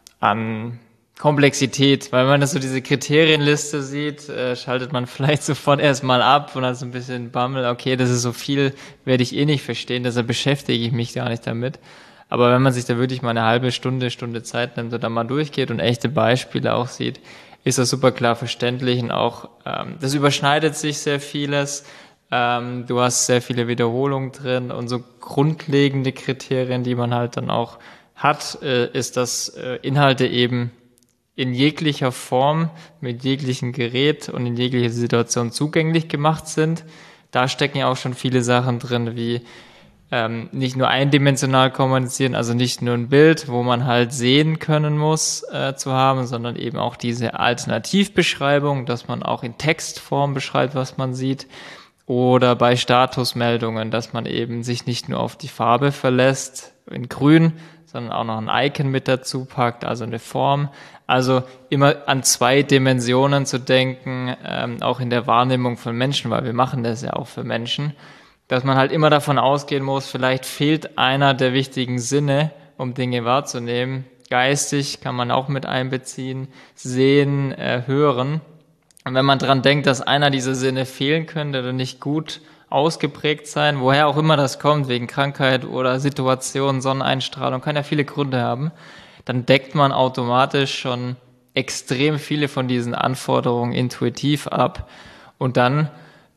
an Komplexität, weil wenn man das so diese Kriterienliste sieht, äh, schaltet man vielleicht sofort erstmal ab und hat so ein bisschen Bammel, okay, das ist so viel, werde ich eh nicht verstehen, deshalb beschäftige ich mich gar nicht damit. Aber wenn man sich da wirklich mal eine halbe Stunde, Stunde Zeit nimmt und dann mal durchgeht und echte Beispiele auch sieht, ist das super klar verständlich und auch, ähm, das überschneidet sich sehr vieles. Ähm, du hast sehr viele Wiederholungen drin und so grundlegende Kriterien, die man halt dann auch hat, äh, ist, dass äh, Inhalte eben in jeglicher Form, mit jeglichem Gerät und in jeglicher Situation zugänglich gemacht sind. Da stecken ja auch schon viele Sachen drin, wie ähm, nicht nur eindimensional kommunizieren, also nicht nur ein Bild, wo man halt sehen können muss, äh, zu haben, sondern eben auch diese Alternativbeschreibung, dass man auch in Textform beschreibt, was man sieht. Oder bei Statusmeldungen, dass man eben sich nicht nur auf die Farbe verlässt, in grün, sondern auch noch ein Icon mit dazu packt, also eine Form. Also immer an zwei Dimensionen zu denken, ähm, auch in der Wahrnehmung von Menschen, weil wir machen das ja auch für Menschen, dass man halt immer davon ausgehen muss, vielleicht fehlt einer der wichtigen Sinne, um Dinge wahrzunehmen. Geistig kann man auch mit einbeziehen, sehen, äh, hören. Und wenn man dran denkt, dass einer dieser Sinne fehlen könnte oder nicht gut ausgeprägt sein, woher auch immer das kommt, wegen Krankheit oder Situation, Sonneneinstrahlung, kann ja viele Gründe haben, dann deckt man automatisch schon extrem viele von diesen Anforderungen intuitiv ab. Und dann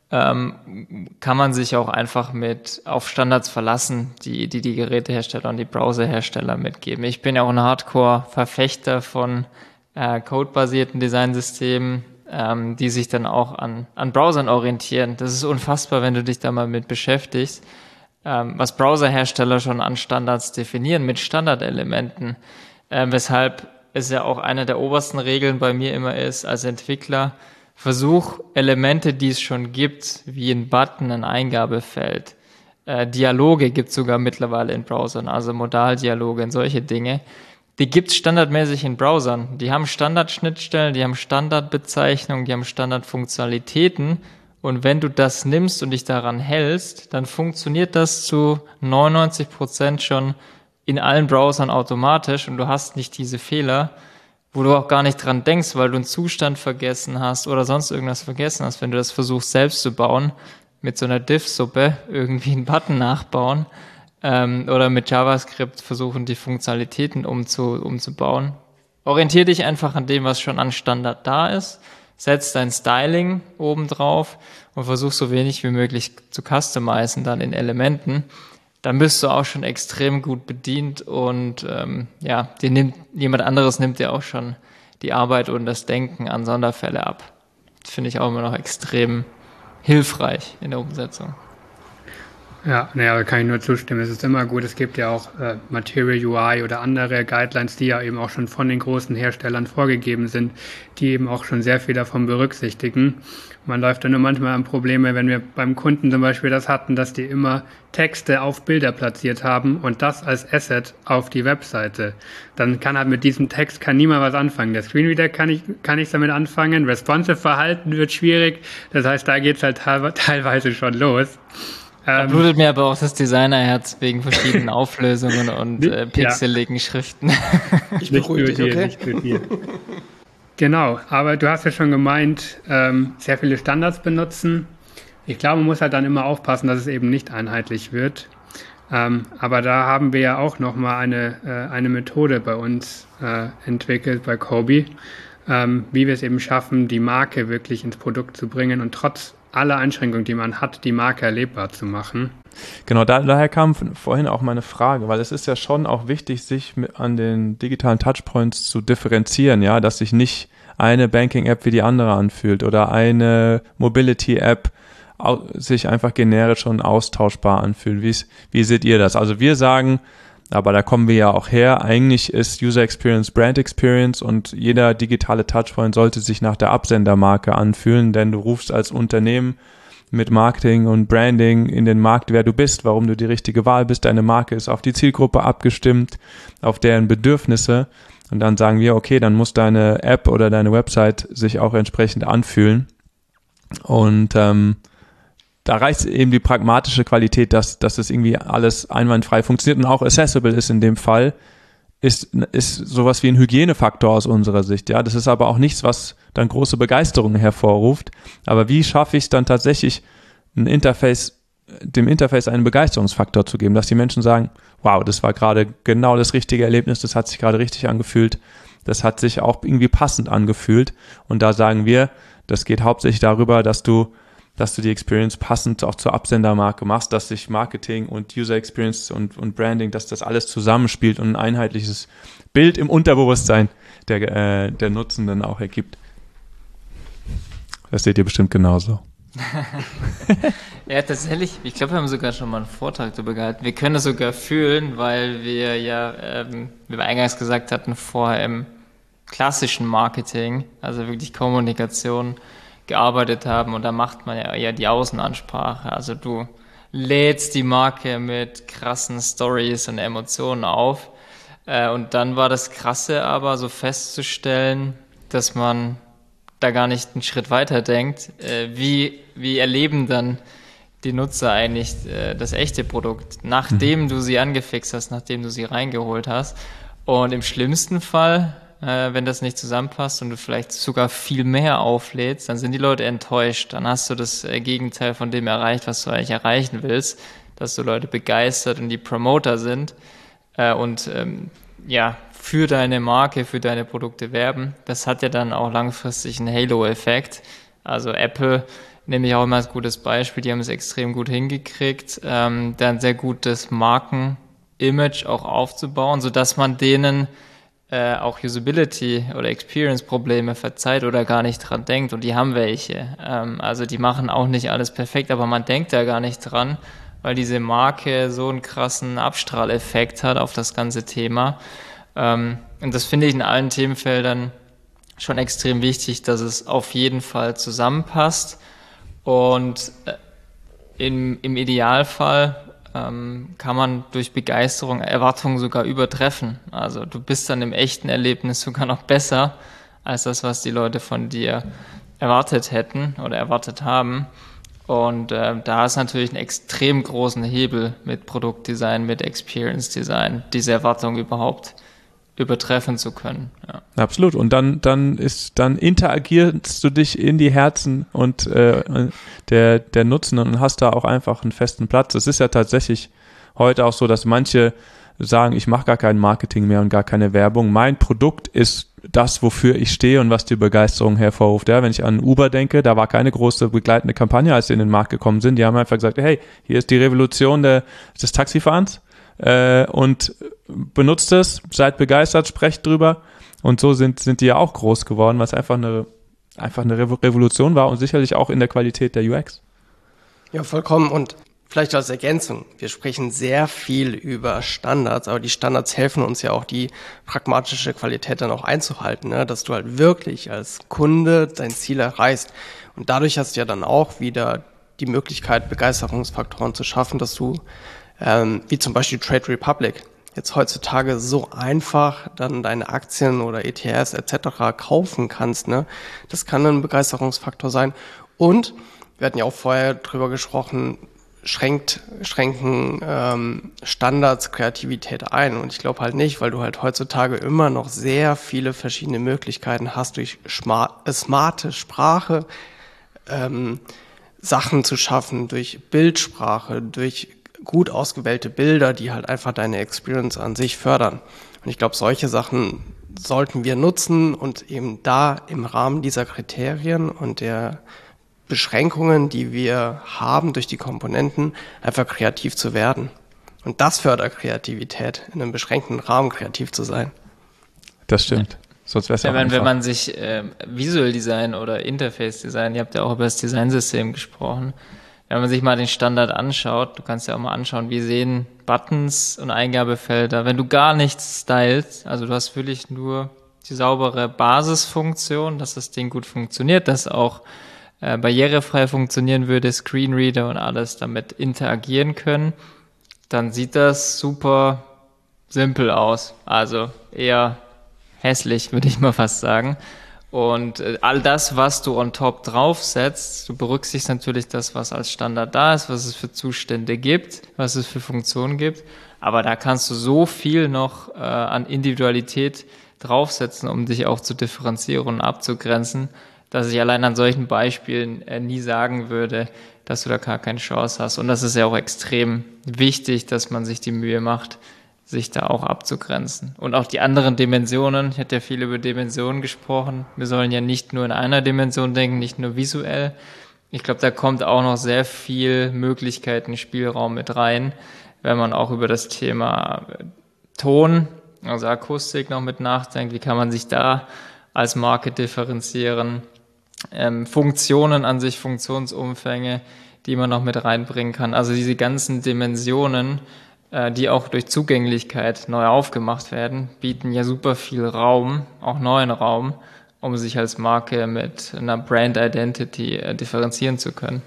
ähm, kann man sich auch einfach mit auf Standards verlassen, die die, die Gerätehersteller und die Browserhersteller mitgeben. Ich bin ja auch ein Hardcore-Verfechter von äh, codebasierten Designsystemen, ähm, die sich dann auch an, an Browsern orientieren. Das ist unfassbar, wenn du dich da mal mit beschäftigst, ähm, was Browserhersteller schon an Standards definieren mit Standardelementen. Äh, weshalb es ja auch eine der obersten Regeln bei mir immer ist, als Entwickler, versuch Elemente, die es schon gibt, wie ein Button, ein Eingabefeld, äh, Dialoge gibt es sogar mittlerweile in Browsern, also Modaldialoge und solche Dinge, die gibt es standardmäßig in Browsern. Die haben Standardschnittstellen, die haben Standardbezeichnungen, die haben Standardfunktionalitäten. Und wenn du das nimmst und dich daran hältst, dann funktioniert das zu neunundneunzig Prozent schon in allen Browsern automatisch und du hast nicht diese Fehler, wo du auch gar nicht dran denkst, weil du einen Zustand vergessen hast oder sonst irgendwas vergessen hast. Wenn du das versuchst selbst zu bauen, mit so einer Diff-Suppe irgendwie einen Button nachbauen ähm, oder mit JavaScript versuchen, die Funktionalitäten umzu, umzubauen. Orientier dich einfach an dem, was schon an Standard da ist, setz dein Styling oben drauf und versuch so wenig wie möglich zu customizen dann in Elementen. Dann bist du auch schon extrem gut bedient und ähm, ja, dir nimmt, jemand anderes nimmt dir auch schon die Arbeit und das Denken an Sonderfälle ab. Das finde ich auch immer noch extrem hilfreich in der Umsetzung. Ja, naja, da kann ich nur zustimmen. Es ist immer gut, es gibt ja auch äh, Material U I oder andere Guidelines, die ja eben auch schon von den großen Herstellern vorgegeben sind, die eben auch schon sehr viel davon berücksichtigen. Man läuft dann nur manchmal an Probleme, wenn wir beim Kunden zum Beispiel das hatten, dass die immer Texte auf Bilder platziert haben und das als Asset auf die Webseite. Dann kann halt mit diesem Text kann niemand was anfangen. Der Screenreader kann ich kann nichts damit anfangen, responsive Verhalten wird schwierig. Das heißt, da geht's halt teilweise schon los. Da blutet mir aber auch das Designerherz wegen verschiedenen Auflösungen und äh, pixeligen ja. Schriften. Ich beruhige dich, okay? Nicht für dir. Genau, aber du hast ja schon gemeint, ähm, sehr viele Standards benutzen. Ich glaube, man muss halt dann immer aufpassen, dass es eben nicht einheitlich wird. Ähm, aber da haben wir ja auch nochmal eine, äh, eine Methode bei uns äh, entwickelt, bei Kobi, ähm, wie wir es eben schaffen, die Marke wirklich ins Produkt zu bringen und trotz aller Einschränkungen, die man hat, die Marke erlebbar zu machen. Genau, da, daher kam vorhin auch meine Frage, weil es ist ja schon auch wichtig, sich mit an den digitalen Touchpoints zu differenzieren, ja, dass sich nicht eine Banking-App wie die andere anfühlt oder eine Mobility-App au- sich einfach generisch und austauschbar anfühlt. Wie, wie seht ihr das? Also wir sagen, Aber da kommen wir ja auch her. Eigentlich ist User Experience Brand Experience und jeder digitale Touchpoint sollte sich nach der Absendermarke anfühlen, denn du rufst als Unternehmen mit Marketing und Branding in den Markt, wer du bist, warum du die richtige Wahl bist. Deine Marke ist auf die Zielgruppe abgestimmt, auf deren Bedürfnisse. Und dann sagen wir, okay, dann muss deine App oder deine Website sich auch entsprechend anfühlen. Und ähm, da reicht eben die pragmatische Qualität, dass, dass es irgendwie alles einwandfrei funktioniert und auch accessible ist in dem Fall, ist, ist sowas wie ein Hygienefaktor aus unserer Sicht. Ja, das ist aber auch nichts, was dann große Begeisterung hervorruft. Aber wie schaffe ich es dann tatsächlich, ein Interface, dem Interface einen Begeisterungsfaktor zu geben, dass die Menschen sagen, wow, das war gerade genau das richtige Erlebnis, das hat sich gerade richtig angefühlt, das hat sich auch irgendwie passend angefühlt. Und da sagen wir, das geht hauptsächlich darüber, dass du dass du die Experience passend auch zur Absendermarke machst, dass sich Marketing und User Experience und, und Branding, dass das alles zusammenspielt und ein einheitliches Bild im Unterbewusstsein der, äh, der Nutzenden auch ergibt. Das seht ihr bestimmt genauso. Ja, tatsächlich, ich glaube, wir haben sogar schon mal einen Vortrag darüber gehalten. Wir können es sogar fühlen, weil wir ja, ähm, wie wir eingangs gesagt hatten, vorher im klassischen Marketing, also wirklich Kommunikation, gearbeitet haben und da macht man ja eher die Außenansprache. Also du lädst die Marke mit krassen Stories und Emotionen auf äh, und dann war das Krasse aber so festzustellen, dass man da gar nicht einen Schritt weiter denkt. Äh, wie, wie erleben dann die Nutzer eigentlich äh, das echte Produkt, nachdem mhm. du sie angefixt hast, nachdem du sie reingeholt hast? Und im schlimmsten Fall, Äh, wenn das nicht zusammenpasst und du vielleicht sogar viel mehr auflädst, dann sind die Leute enttäuscht. Dann hast du das äh, Gegenteil von dem erreicht, was du eigentlich erreichen willst, dass du Leute begeistert und die Promoter sind äh, und ähm, ja, für deine Marke, für deine Produkte werben. Das hat ja dann auch langfristig einen Halo-Effekt. Also Apple nehme ich auch immer als gutes Beispiel, die haben es extrem gut hingekriegt, ähm, dann sehr gutes Marken-Image auch aufzubauen, sodass man denen Äh, auch Usability oder Experience-Probleme verzeiht oder gar nicht dran denkt und die haben welche. Ähm, also die machen auch nicht alles perfekt, aber man denkt da gar nicht dran, weil diese Marke so einen krassen Abstrahleffekt hat auf das ganze Thema. Ähm, und das finde ich in allen Themenfeldern schon extrem wichtig, dass es auf jeden Fall zusammenpasst und äh, im, im Idealfall kann man durch Begeisterung Erwartungen sogar übertreffen. Also du bist dann im echten Erlebnis sogar noch besser als das, was die Leute von dir erwartet hätten oder erwartet haben. Und äh, da ist natürlich ein extrem großen Hebel mit Produktdesign, mit Experience Design, diese Erwartungen überhaupt übertreffen zu können. Ja. Absolut. Und dann, dann ist, dann interagierst du dich in die Herzen und äh, der, der Nutzenden und hast da auch einfach einen festen Platz. Es ist ja tatsächlich heute auch so, dass manche sagen, ich mache gar kein Marketing mehr und gar keine Werbung. Mein Produkt ist das, wofür ich stehe und was die Begeisterung hervorruft. Ja, wenn ich an Uber denke, da war keine große begleitende Kampagne, als sie in den Markt gekommen sind. Die haben einfach gesagt, hey, hier ist die Revolution der, des Taxifahrens. Äh, und benutzt es, seid begeistert, sprecht drüber und so sind sind die ja auch groß geworden, was einfach eine einfach eine Revolution war und sicherlich auch in der Qualität der U X. Ja, vollkommen. Und vielleicht als Ergänzung, wir sprechen sehr viel über Standards, aber die Standards helfen uns ja auch, die pragmatische Qualität dann auch einzuhalten, ne? Dass du halt wirklich als Kunde dein Ziel erreichst und dadurch hast du ja dann auch wieder die Möglichkeit, Begeisterungsfaktoren zu schaffen, dass du Ähm, wie zum Beispiel Trade Republic, jetzt heutzutage so einfach dann deine Aktien oder E T Fs et cetera kaufen kannst, ne? Das kann ein Begeisterungsfaktor sein. Und wir hatten ja auch vorher drüber gesprochen, schränkt, schränken ähm, Standards Kreativität ein. Und ich glaube halt nicht, weil du halt heutzutage immer noch sehr viele verschiedene Möglichkeiten hast, durch schma- smarte Sprache ähm, Sachen zu schaffen, durch Bildsprache, durch gut ausgewählte Bilder, die halt einfach deine Experience an sich fördern. Und ich glaube, solche Sachen sollten wir nutzen und eben da im Rahmen dieser Kriterien und der Beschränkungen, die wir haben durch die Komponenten, einfach kreativ zu werden. Und das fördert Kreativität, in einem beschränkten Rahmen kreativ zu sein. Das stimmt. Ja. Sonst wäre es ja, wenn, wenn man sich äh, Visual Design oder Interface Design, ihr habt ja auch über das Designsystem gesprochen, wenn man sich mal den Standard anschaut, du kannst ja auch mal anschauen, wie sehen Buttons und Eingabefelder, wenn du gar nichts stylst, also du hast wirklich nur die saubere Basisfunktion, dass das Ding gut funktioniert, dass auch äh, barrierefrei funktionieren würde, Screenreader und alles damit interagieren können, dann sieht das super simpel aus, also eher hässlich, würde ich mal fast sagen. Und äh, all das, was du on top draufsetzt, du berücksichtigst natürlich das, was als Standard da ist, was es für Zustände gibt, was es für Funktionen gibt, aber da kannst du so viel noch äh, an Individualität draufsetzen, um dich auch zu differenzieren und abzugrenzen, dass ich allein an solchen Beispielen äh, nie sagen würde, dass du da gar keine Chance hast. Und das ist ja auch extrem wichtig, dass man sich die Mühe macht, sich da auch abzugrenzen. Und auch die anderen Dimensionen, ich hatte ja viel über Dimensionen gesprochen, wir sollen ja nicht nur in einer Dimension denken, nicht nur visuell. Ich glaube, da kommt auch noch sehr viel Möglichkeiten, Spielraum mit rein, wenn man auch über das Thema Ton, also Akustik noch mit nachdenkt, wie kann man sich da als Marke differenzieren, ähm, Funktionen an sich, Funktionsumfänge, die man noch mit reinbringen kann. Also diese ganzen Dimensionen, die auch durch Zugänglichkeit neu aufgemacht werden, bieten ja super viel Raum, auch neuen Raum, um sich als Marke mit einer Brand Identity äh, differenzieren zu können.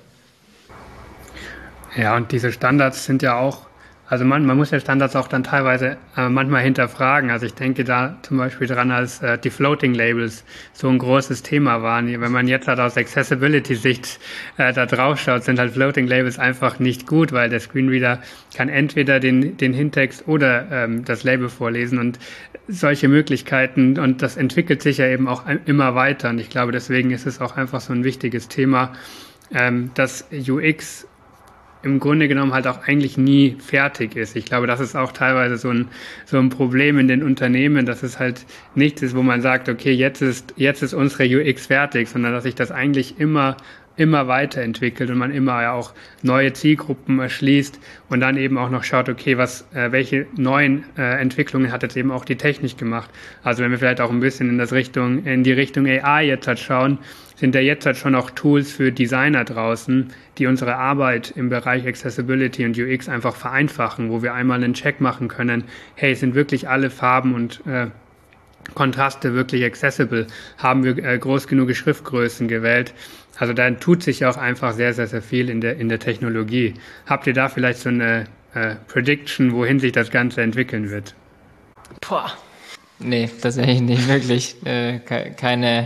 Ja, und diese Standards sind ja auch, also man, man muss ja Standards auch dann teilweise äh, manchmal hinterfragen. Also ich denke da zum Beispiel dran, als äh, die Floating Labels so ein großes Thema waren. Wenn man jetzt halt aus Accessibility-Sicht äh, da drauf schaut, sind halt Floating Labels einfach nicht gut, weil der Screenreader kann entweder den, den Hintext oder ähm, das Label vorlesen und solche Möglichkeiten, und das entwickelt sich ja eben auch immer weiter. Und ich glaube, deswegen ist es auch einfach so ein wichtiges Thema, ähm, dass U X im Grunde genommen halt auch eigentlich nie fertig ist. Ich glaube, das ist auch teilweise so ein, so ein Problem in den Unternehmen, dass es halt nichts ist, wo man sagt, okay, jetzt ist, jetzt ist unsere U X fertig, sondern dass sich das eigentlich immer, immer weiterentwickelt und man immer ja auch neue Zielgruppen erschließt und dann eben auch noch schaut, okay, was, äh, welche neuen äh, Entwicklungen hat jetzt eben auch die Technik gemacht. Also wenn wir vielleicht auch ein bisschen in das Richtung, in die Richtung A I jetzt halt schauen, sind ja jetzt halt schon auch Tools für Designer draußen, die unsere Arbeit im Bereich Accessibility und U X einfach vereinfachen, wo wir einmal einen Check machen können, hey, sind wirklich alle Farben und äh, Kontraste wirklich accessible? Haben wir äh, groß genug Schriftgrößen gewählt? Also da tut sich auch einfach sehr, sehr, sehr viel in der, in der Technologie. Habt ihr da vielleicht so eine äh, Prediction, wohin sich das Ganze entwickeln wird? Boah. Nee, tatsächlich nicht wirklich. Äh, keine...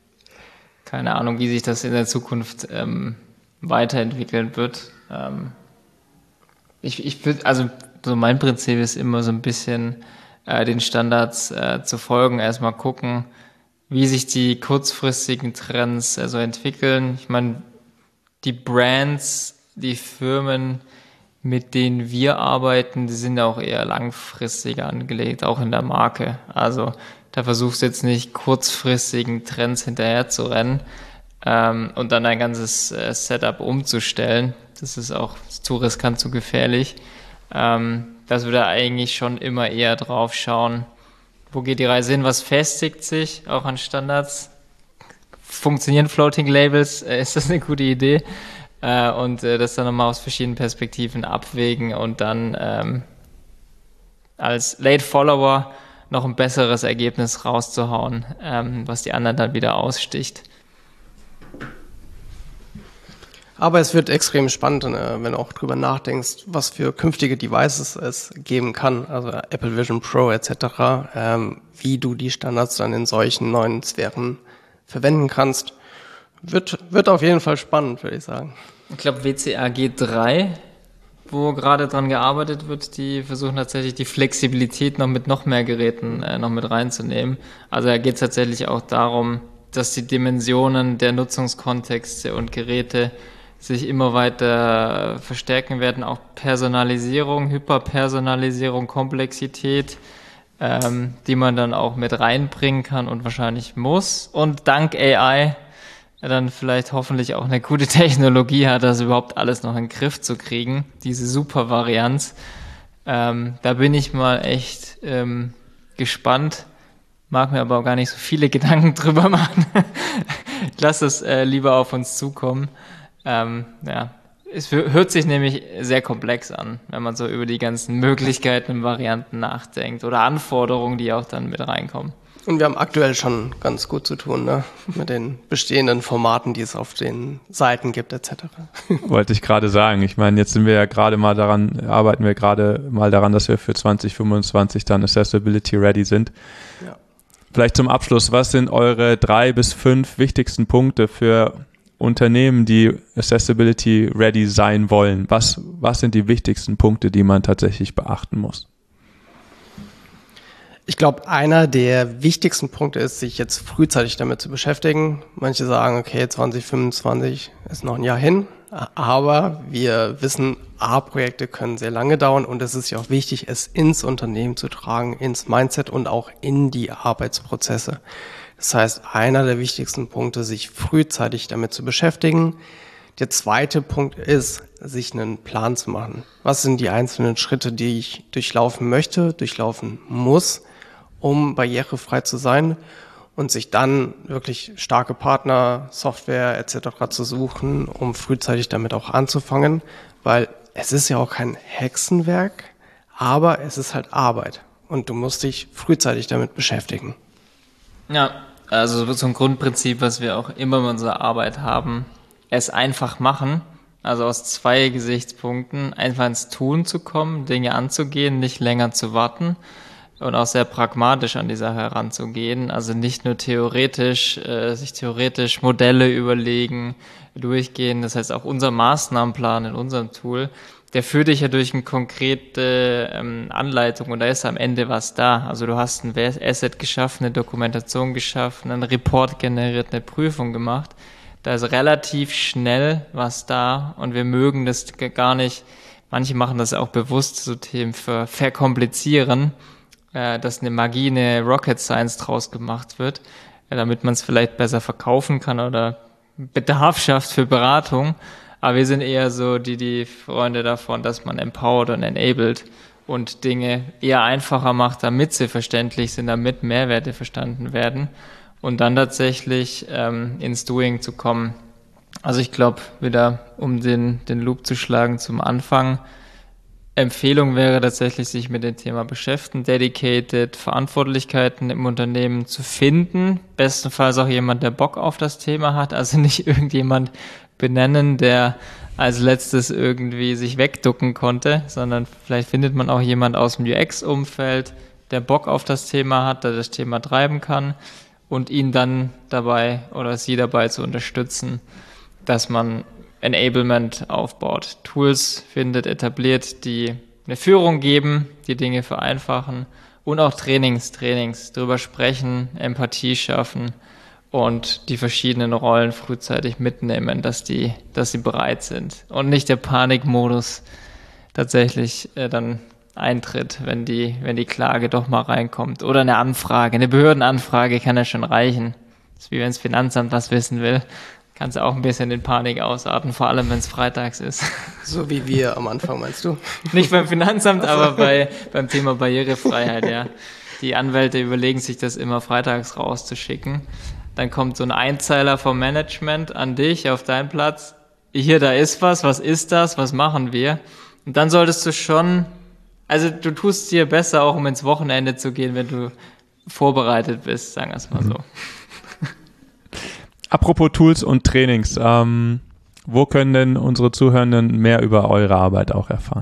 Keine Ahnung, wie sich das in der Zukunft ähm, weiterentwickeln wird. Ähm, ich ich würde, also so mein Prinzip ist immer so ein bisschen äh, den Standards äh, zu folgen, erstmal gucken, wie sich die kurzfristigen Trends äh, so entwickeln. Ich meine, die Brands, die Firmen, mit denen wir arbeiten, die sind auch eher langfristig angelegt, auch in der Marke. Also da versuchst du jetzt nicht kurzfristigen Trends hinterher zu rennen ähm, und dann ein ganzes äh, Setup umzustellen. Das ist auch zu riskant, zu gefährlich. Ähm, dass wir da eigentlich schon immer eher drauf schauen, wo geht die Reise hin, was festigt sich auch an Standards. Funktionieren Floating Labels, äh, ist das eine gute Idee? Äh, und äh, das dann nochmal aus verschiedenen Perspektiven abwägen und dann ähm, als Late Follower noch ein besseres Ergebnis rauszuhauen, ähm, was die anderen dann wieder aussticht. Aber es wird extrem spannend, äh, wenn du auch drüber nachdenkst, was für künftige Devices es geben kann, also Apple Vision Pro et cetera, ähm, wie du die Standards dann in solchen neuen Sphären verwenden kannst. Wird, wird auf jeden Fall spannend, würde ich sagen. Ich glaube, W C A G drei, wo gerade dran gearbeitet wird, die versuchen tatsächlich die Flexibilität noch mit noch mehr Geräten äh, noch mit reinzunehmen. Also da geht es tatsächlich auch darum, dass die Dimensionen der Nutzungskontexte und Geräte sich immer weiter verstärken werden. Auch Personalisierung, Hyperpersonalisierung, Komplexität, ähm, die man dann auch mit reinbringen kann und wahrscheinlich muss. Und dank A I dann vielleicht hoffentlich auch eine gute Technologie hat, das überhaupt alles noch in den Griff zu kriegen, diese super Varianz. Ähm, da bin ich mal echt ähm, gespannt, mag mir aber auch gar nicht so viele Gedanken drüber machen. Ich lasse es äh, lieber auf uns zukommen. Ähm, ja, es hört sich nämlich sehr komplex an, wenn man so über die ganzen Möglichkeiten und Varianten nachdenkt oder Anforderungen, die auch dann mit reinkommen. Und wir haben aktuell schon ganz gut zu tun, ne? Mit den bestehenden Formaten, die es auf den Seiten gibt, et cetera. Wollte ich gerade sagen. Ich meine, jetzt sind wir ja gerade mal daran, arbeiten wir gerade mal daran, dass wir für zwanzig fünfundzwanzig dann Accessibility ready sind. Ja. Vielleicht zum Abschluss, was sind eure drei bis fünf wichtigsten Punkte für Unternehmen, die Accessibility ready sein wollen? Was, was sind die wichtigsten Punkte, die man tatsächlich beachten muss? Ich glaube, einer der wichtigsten Punkte ist, sich jetzt frühzeitig damit zu beschäftigen. Manche sagen, okay, zwanzig fünfundzwanzig ist noch ein Jahr hin, aber wir wissen, A-Projekte können sehr lange dauern und es ist ja auch wichtig, es ins Unternehmen zu tragen, ins Mindset und auch in die Arbeitsprozesse. Das heißt, einer der wichtigsten Punkte, sich frühzeitig damit zu beschäftigen. Der zweite Punkt ist, sich einen Plan zu machen. Was sind die einzelnen Schritte, die ich durchlaufen möchte, durchlaufen muss, um barrierefrei zu sein und sich dann wirklich starke Partner, Software et cetera zu suchen, um frühzeitig damit auch anzufangen, weil es ist ja auch kein Hexenwerk, aber es ist halt Arbeit und du musst dich frühzeitig damit beschäftigen. Ja, also so ein Grundprinzip, was wir auch immer in unserer Arbeit haben, es einfach machen, also aus zwei Gesichtspunkten, einfach ins Tun zu kommen, Dinge anzugehen, nicht länger zu warten und auch sehr pragmatisch an die Sache heranzugehen, also nicht nur theoretisch, äh, sich theoretisch Modelle überlegen, durchgehen, das heißt auch unser Maßnahmenplan in unserem Tool, der führt dich ja durch eine konkrete ähm, Anleitung und da ist am Ende was da. Also du hast ein Asset geschaffen, eine Dokumentation geschaffen, einen Report generiert, eine Prüfung gemacht. Da ist relativ schnell was da und wir mögen das gar nicht. Manche machen das auch bewusst, so Themen für verkomplizieren, äh, dass eine Magie, eine Rocket Science draus gemacht wird, äh, damit man es vielleicht besser verkaufen kann oder Bedarf schafft für Beratung. Aber wir sind eher so die, die Freunde davon, dass man empowert und enabled und Dinge eher einfacher macht, damit sie verständlich sind, damit Mehrwerte verstanden werden und dann tatsächlich ähm, ins Doing zu kommen. Also ich glaube, wieder um den, den Loop zu schlagen zum Anfang, Empfehlung wäre tatsächlich, sich mit dem Thema beschäftigen, dedicated Verantwortlichkeiten im Unternehmen zu finden, bestenfalls auch jemand, der Bock auf das Thema hat, also nicht irgendjemand benennen, der als letztes irgendwie sich wegducken konnte, sondern vielleicht findet man auch jemand aus dem U X-Umfeld, der Bock auf das Thema hat, der das Thema treiben kann und ihn dann dabei oder sie dabei zu unterstützen, dass man Enablement aufbaut, Tools findet, etabliert, die eine Führung geben, die Dinge vereinfachen und auch Trainings, Trainings, drüber sprechen, Empathie schaffen und die verschiedenen Rollen frühzeitig mitnehmen, dass die, dass sie bereit sind und nicht der Panikmodus tatsächlich äh, dann eintritt, wenn die, wenn die Klage doch mal reinkommt oder eine Anfrage, eine Behördenanfrage kann ja schon reichen. Das ist wie wenn das Finanzamt was wissen will. Kannst du auch ein bisschen in Panik ausarten, vor allem wenn es freitags ist. So wie wir am Anfang, meinst du? Nicht beim Finanzamt, aber bei, beim Thema Barrierefreiheit, ja. Die Anwälte überlegen sich das immer freitags rauszuschicken. Dann kommt so ein Einzeiler vom Management an dich auf deinen Platz. Hier, da ist was, was ist das, was machen wir? Und dann solltest du schon, also du tust dir besser auch, um ins Wochenende zu gehen, wenn du vorbereitet bist, sagen wir es mal so. Apropos Tools und Trainings, ähm, wo können denn unsere Zuhörenden mehr über eure Arbeit auch erfahren?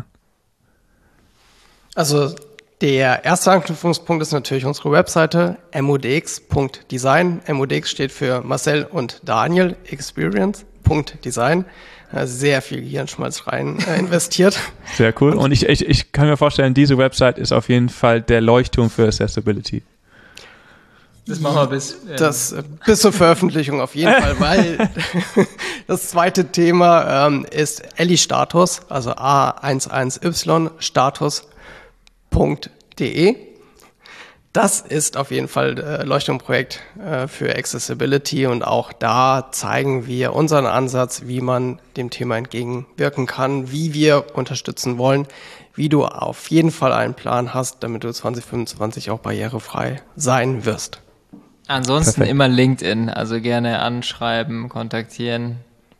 Also der erste Anknüpfungspunkt ist natürlich unsere Webseite m o d x punkt design. M O D X steht für Marcel und Daniel Experience Punkt Design. Sehr viel Hirnschmalz rein äh, investiert. Sehr cool. Und ich, ich, ich kann mir vorstellen, diese Website ist auf jeden Fall der Leuchtturm für Accessibility. Das machen wir bis, ja. das, bis zur Veröffentlichung auf jeden Fall, weil das zweite Thema ähm, ist Elli-Status, also A eins eins Y Status Punkt de. Das ist auf jeden Fall äh, Leuchtturmprojekt äh, für Accessibility und auch da zeigen wir unseren Ansatz, wie man dem Thema entgegenwirken kann, wie wir unterstützen wollen, wie du auf jeden Fall einen Plan hast, damit du zwanzig fünfundzwanzig auch barrierefrei sein wirst. Ansonsten Perfekt. Immer LinkedIn, also gerne anschreiben, kontaktieren.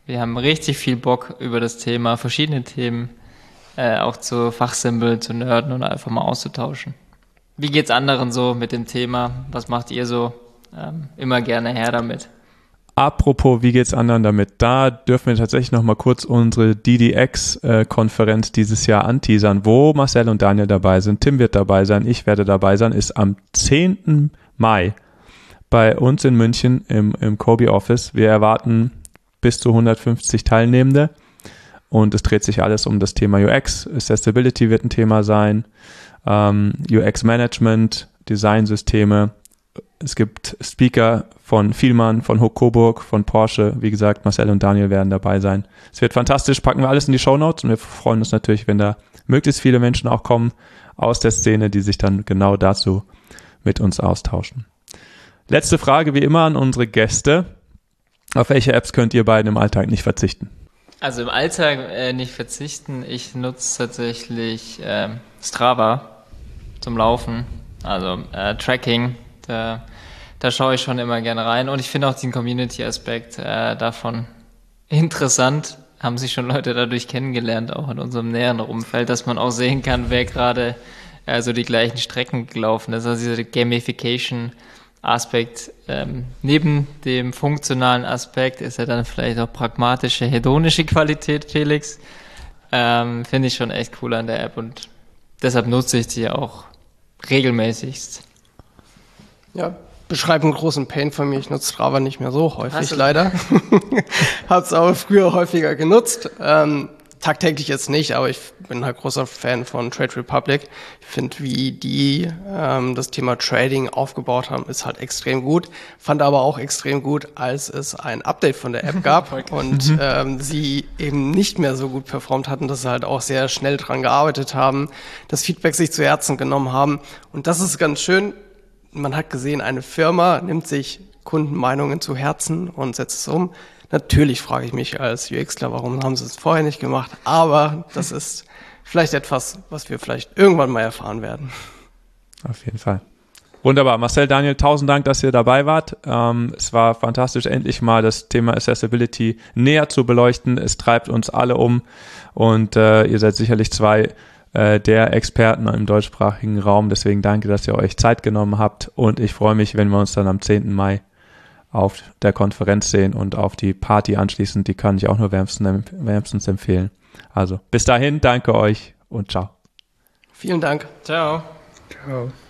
Wir haben richtig viel Bock über das Thema, verschiedene Themen, äh, auch zu Fachsimpeln, zu nerden und einfach mal auszutauschen. Wie geht's anderen so mit dem Thema? Was macht ihr so? Ähm, immer gerne her damit. Apropos, wie geht's anderen damit? Da dürfen wir tatsächlich noch mal kurz unsere D D X-Konferenz dieses Jahr anteasern, wo Marcel und Daniel dabei sind. Tim wird dabei sein, ich werde dabei sein. Ist am zehnten Mai bei uns in München im, im Kobe Office. Wir erwarten bis zu hundertfünfzig Teilnehmende und es dreht sich alles um das Thema U X. Accessibility wird ein Thema sein, ähm, U X-Management, Designsysteme. Es gibt Speaker von Vielmann, von Huck Coburg, von Porsche. Wie gesagt, Marcel und Daniel werden dabei sein. Es wird fantastisch. Packen wir alles in die Shownotes und wir freuen uns natürlich, wenn da möglichst viele Menschen auch kommen aus der Szene, die sich dann genau dazu mit uns austauschen. Letzte Frage wie immer an unsere Gäste. Auf welche Apps könnt ihr beiden im Alltag nicht verzichten? Also im Alltag äh, nicht verzichten. Ich nutze tatsächlich äh, Strava zum Laufen, also äh, Tracking. Da, da schaue ich schon immer gerne rein und ich finde auch den Community-Aspekt äh, davon interessant. Haben sich schon Leute dadurch kennengelernt, auch in unserem näheren Umfeld, dass man auch sehen kann, wer gerade äh, so die gleichen Strecken gelaufen ist. Also dieser Gamification-Aspekt ähm, neben dem funktionalen Aspekt ist ja dann vielleicht auch pragmatische, hedonische Qualität, Felix. Ähm, finde ich schon echt cool an der App und deshalb nutze ich sie auch regelmäßigst. Ja, beschreibe einen großen Pain von mir. Ich nutze Strava nicht mehr so häufig, leider. Hab's aber früher häufiger genutzt. Ähm, tagtäglich jetzt nicht, aber ich bin halt großer Fan von Trade Republic. Ich finde, wie die ähm, das Thema Trading aufgebaut haben, ist halt extrem gut. Fand aber auch extrem gut, als es ein Update von der App gab und ähm, sie eben nicht mehr so gut performt hatten, dass sie halt auch sehr schnell dran gearbeitet haben, das Feedback sich zu Herzen genommen haben. Und das ist ganz schön. Man hat gesehen, eine Firma nimmt sich Kundenmeinungen zu Herzen und setzt es um. Natürlich frage ich mich als UXler, warum haben sie es vorher nicht gemacht? Aber das ist vielleicht etwas, was wir vielleicht irgendwann mal erfahren werden. Auf jeden Fall. Wunderbar. Marcel, Daniel, tausend Dank, dass ihr dabei wart. Ähm, es war fantastisch, endlich mal das Thema Accessibility näher zu beleuchten. Es treibt uns alle um und äh, ihr seid sicherlich zwei der Experten im deutschsprachigen Raum. Deswegen danke, dass ihr euch Zeit genommen habt und ich freue mich, wenn wir uns dann am zehnten Mai auf der Konferenz sehen und auf die Party anschließend. Die kann ich auch nur wärmstens empfehlen. Also bis dahin, danke euch und ciao. Vielen Dank. Ciao. Ciao.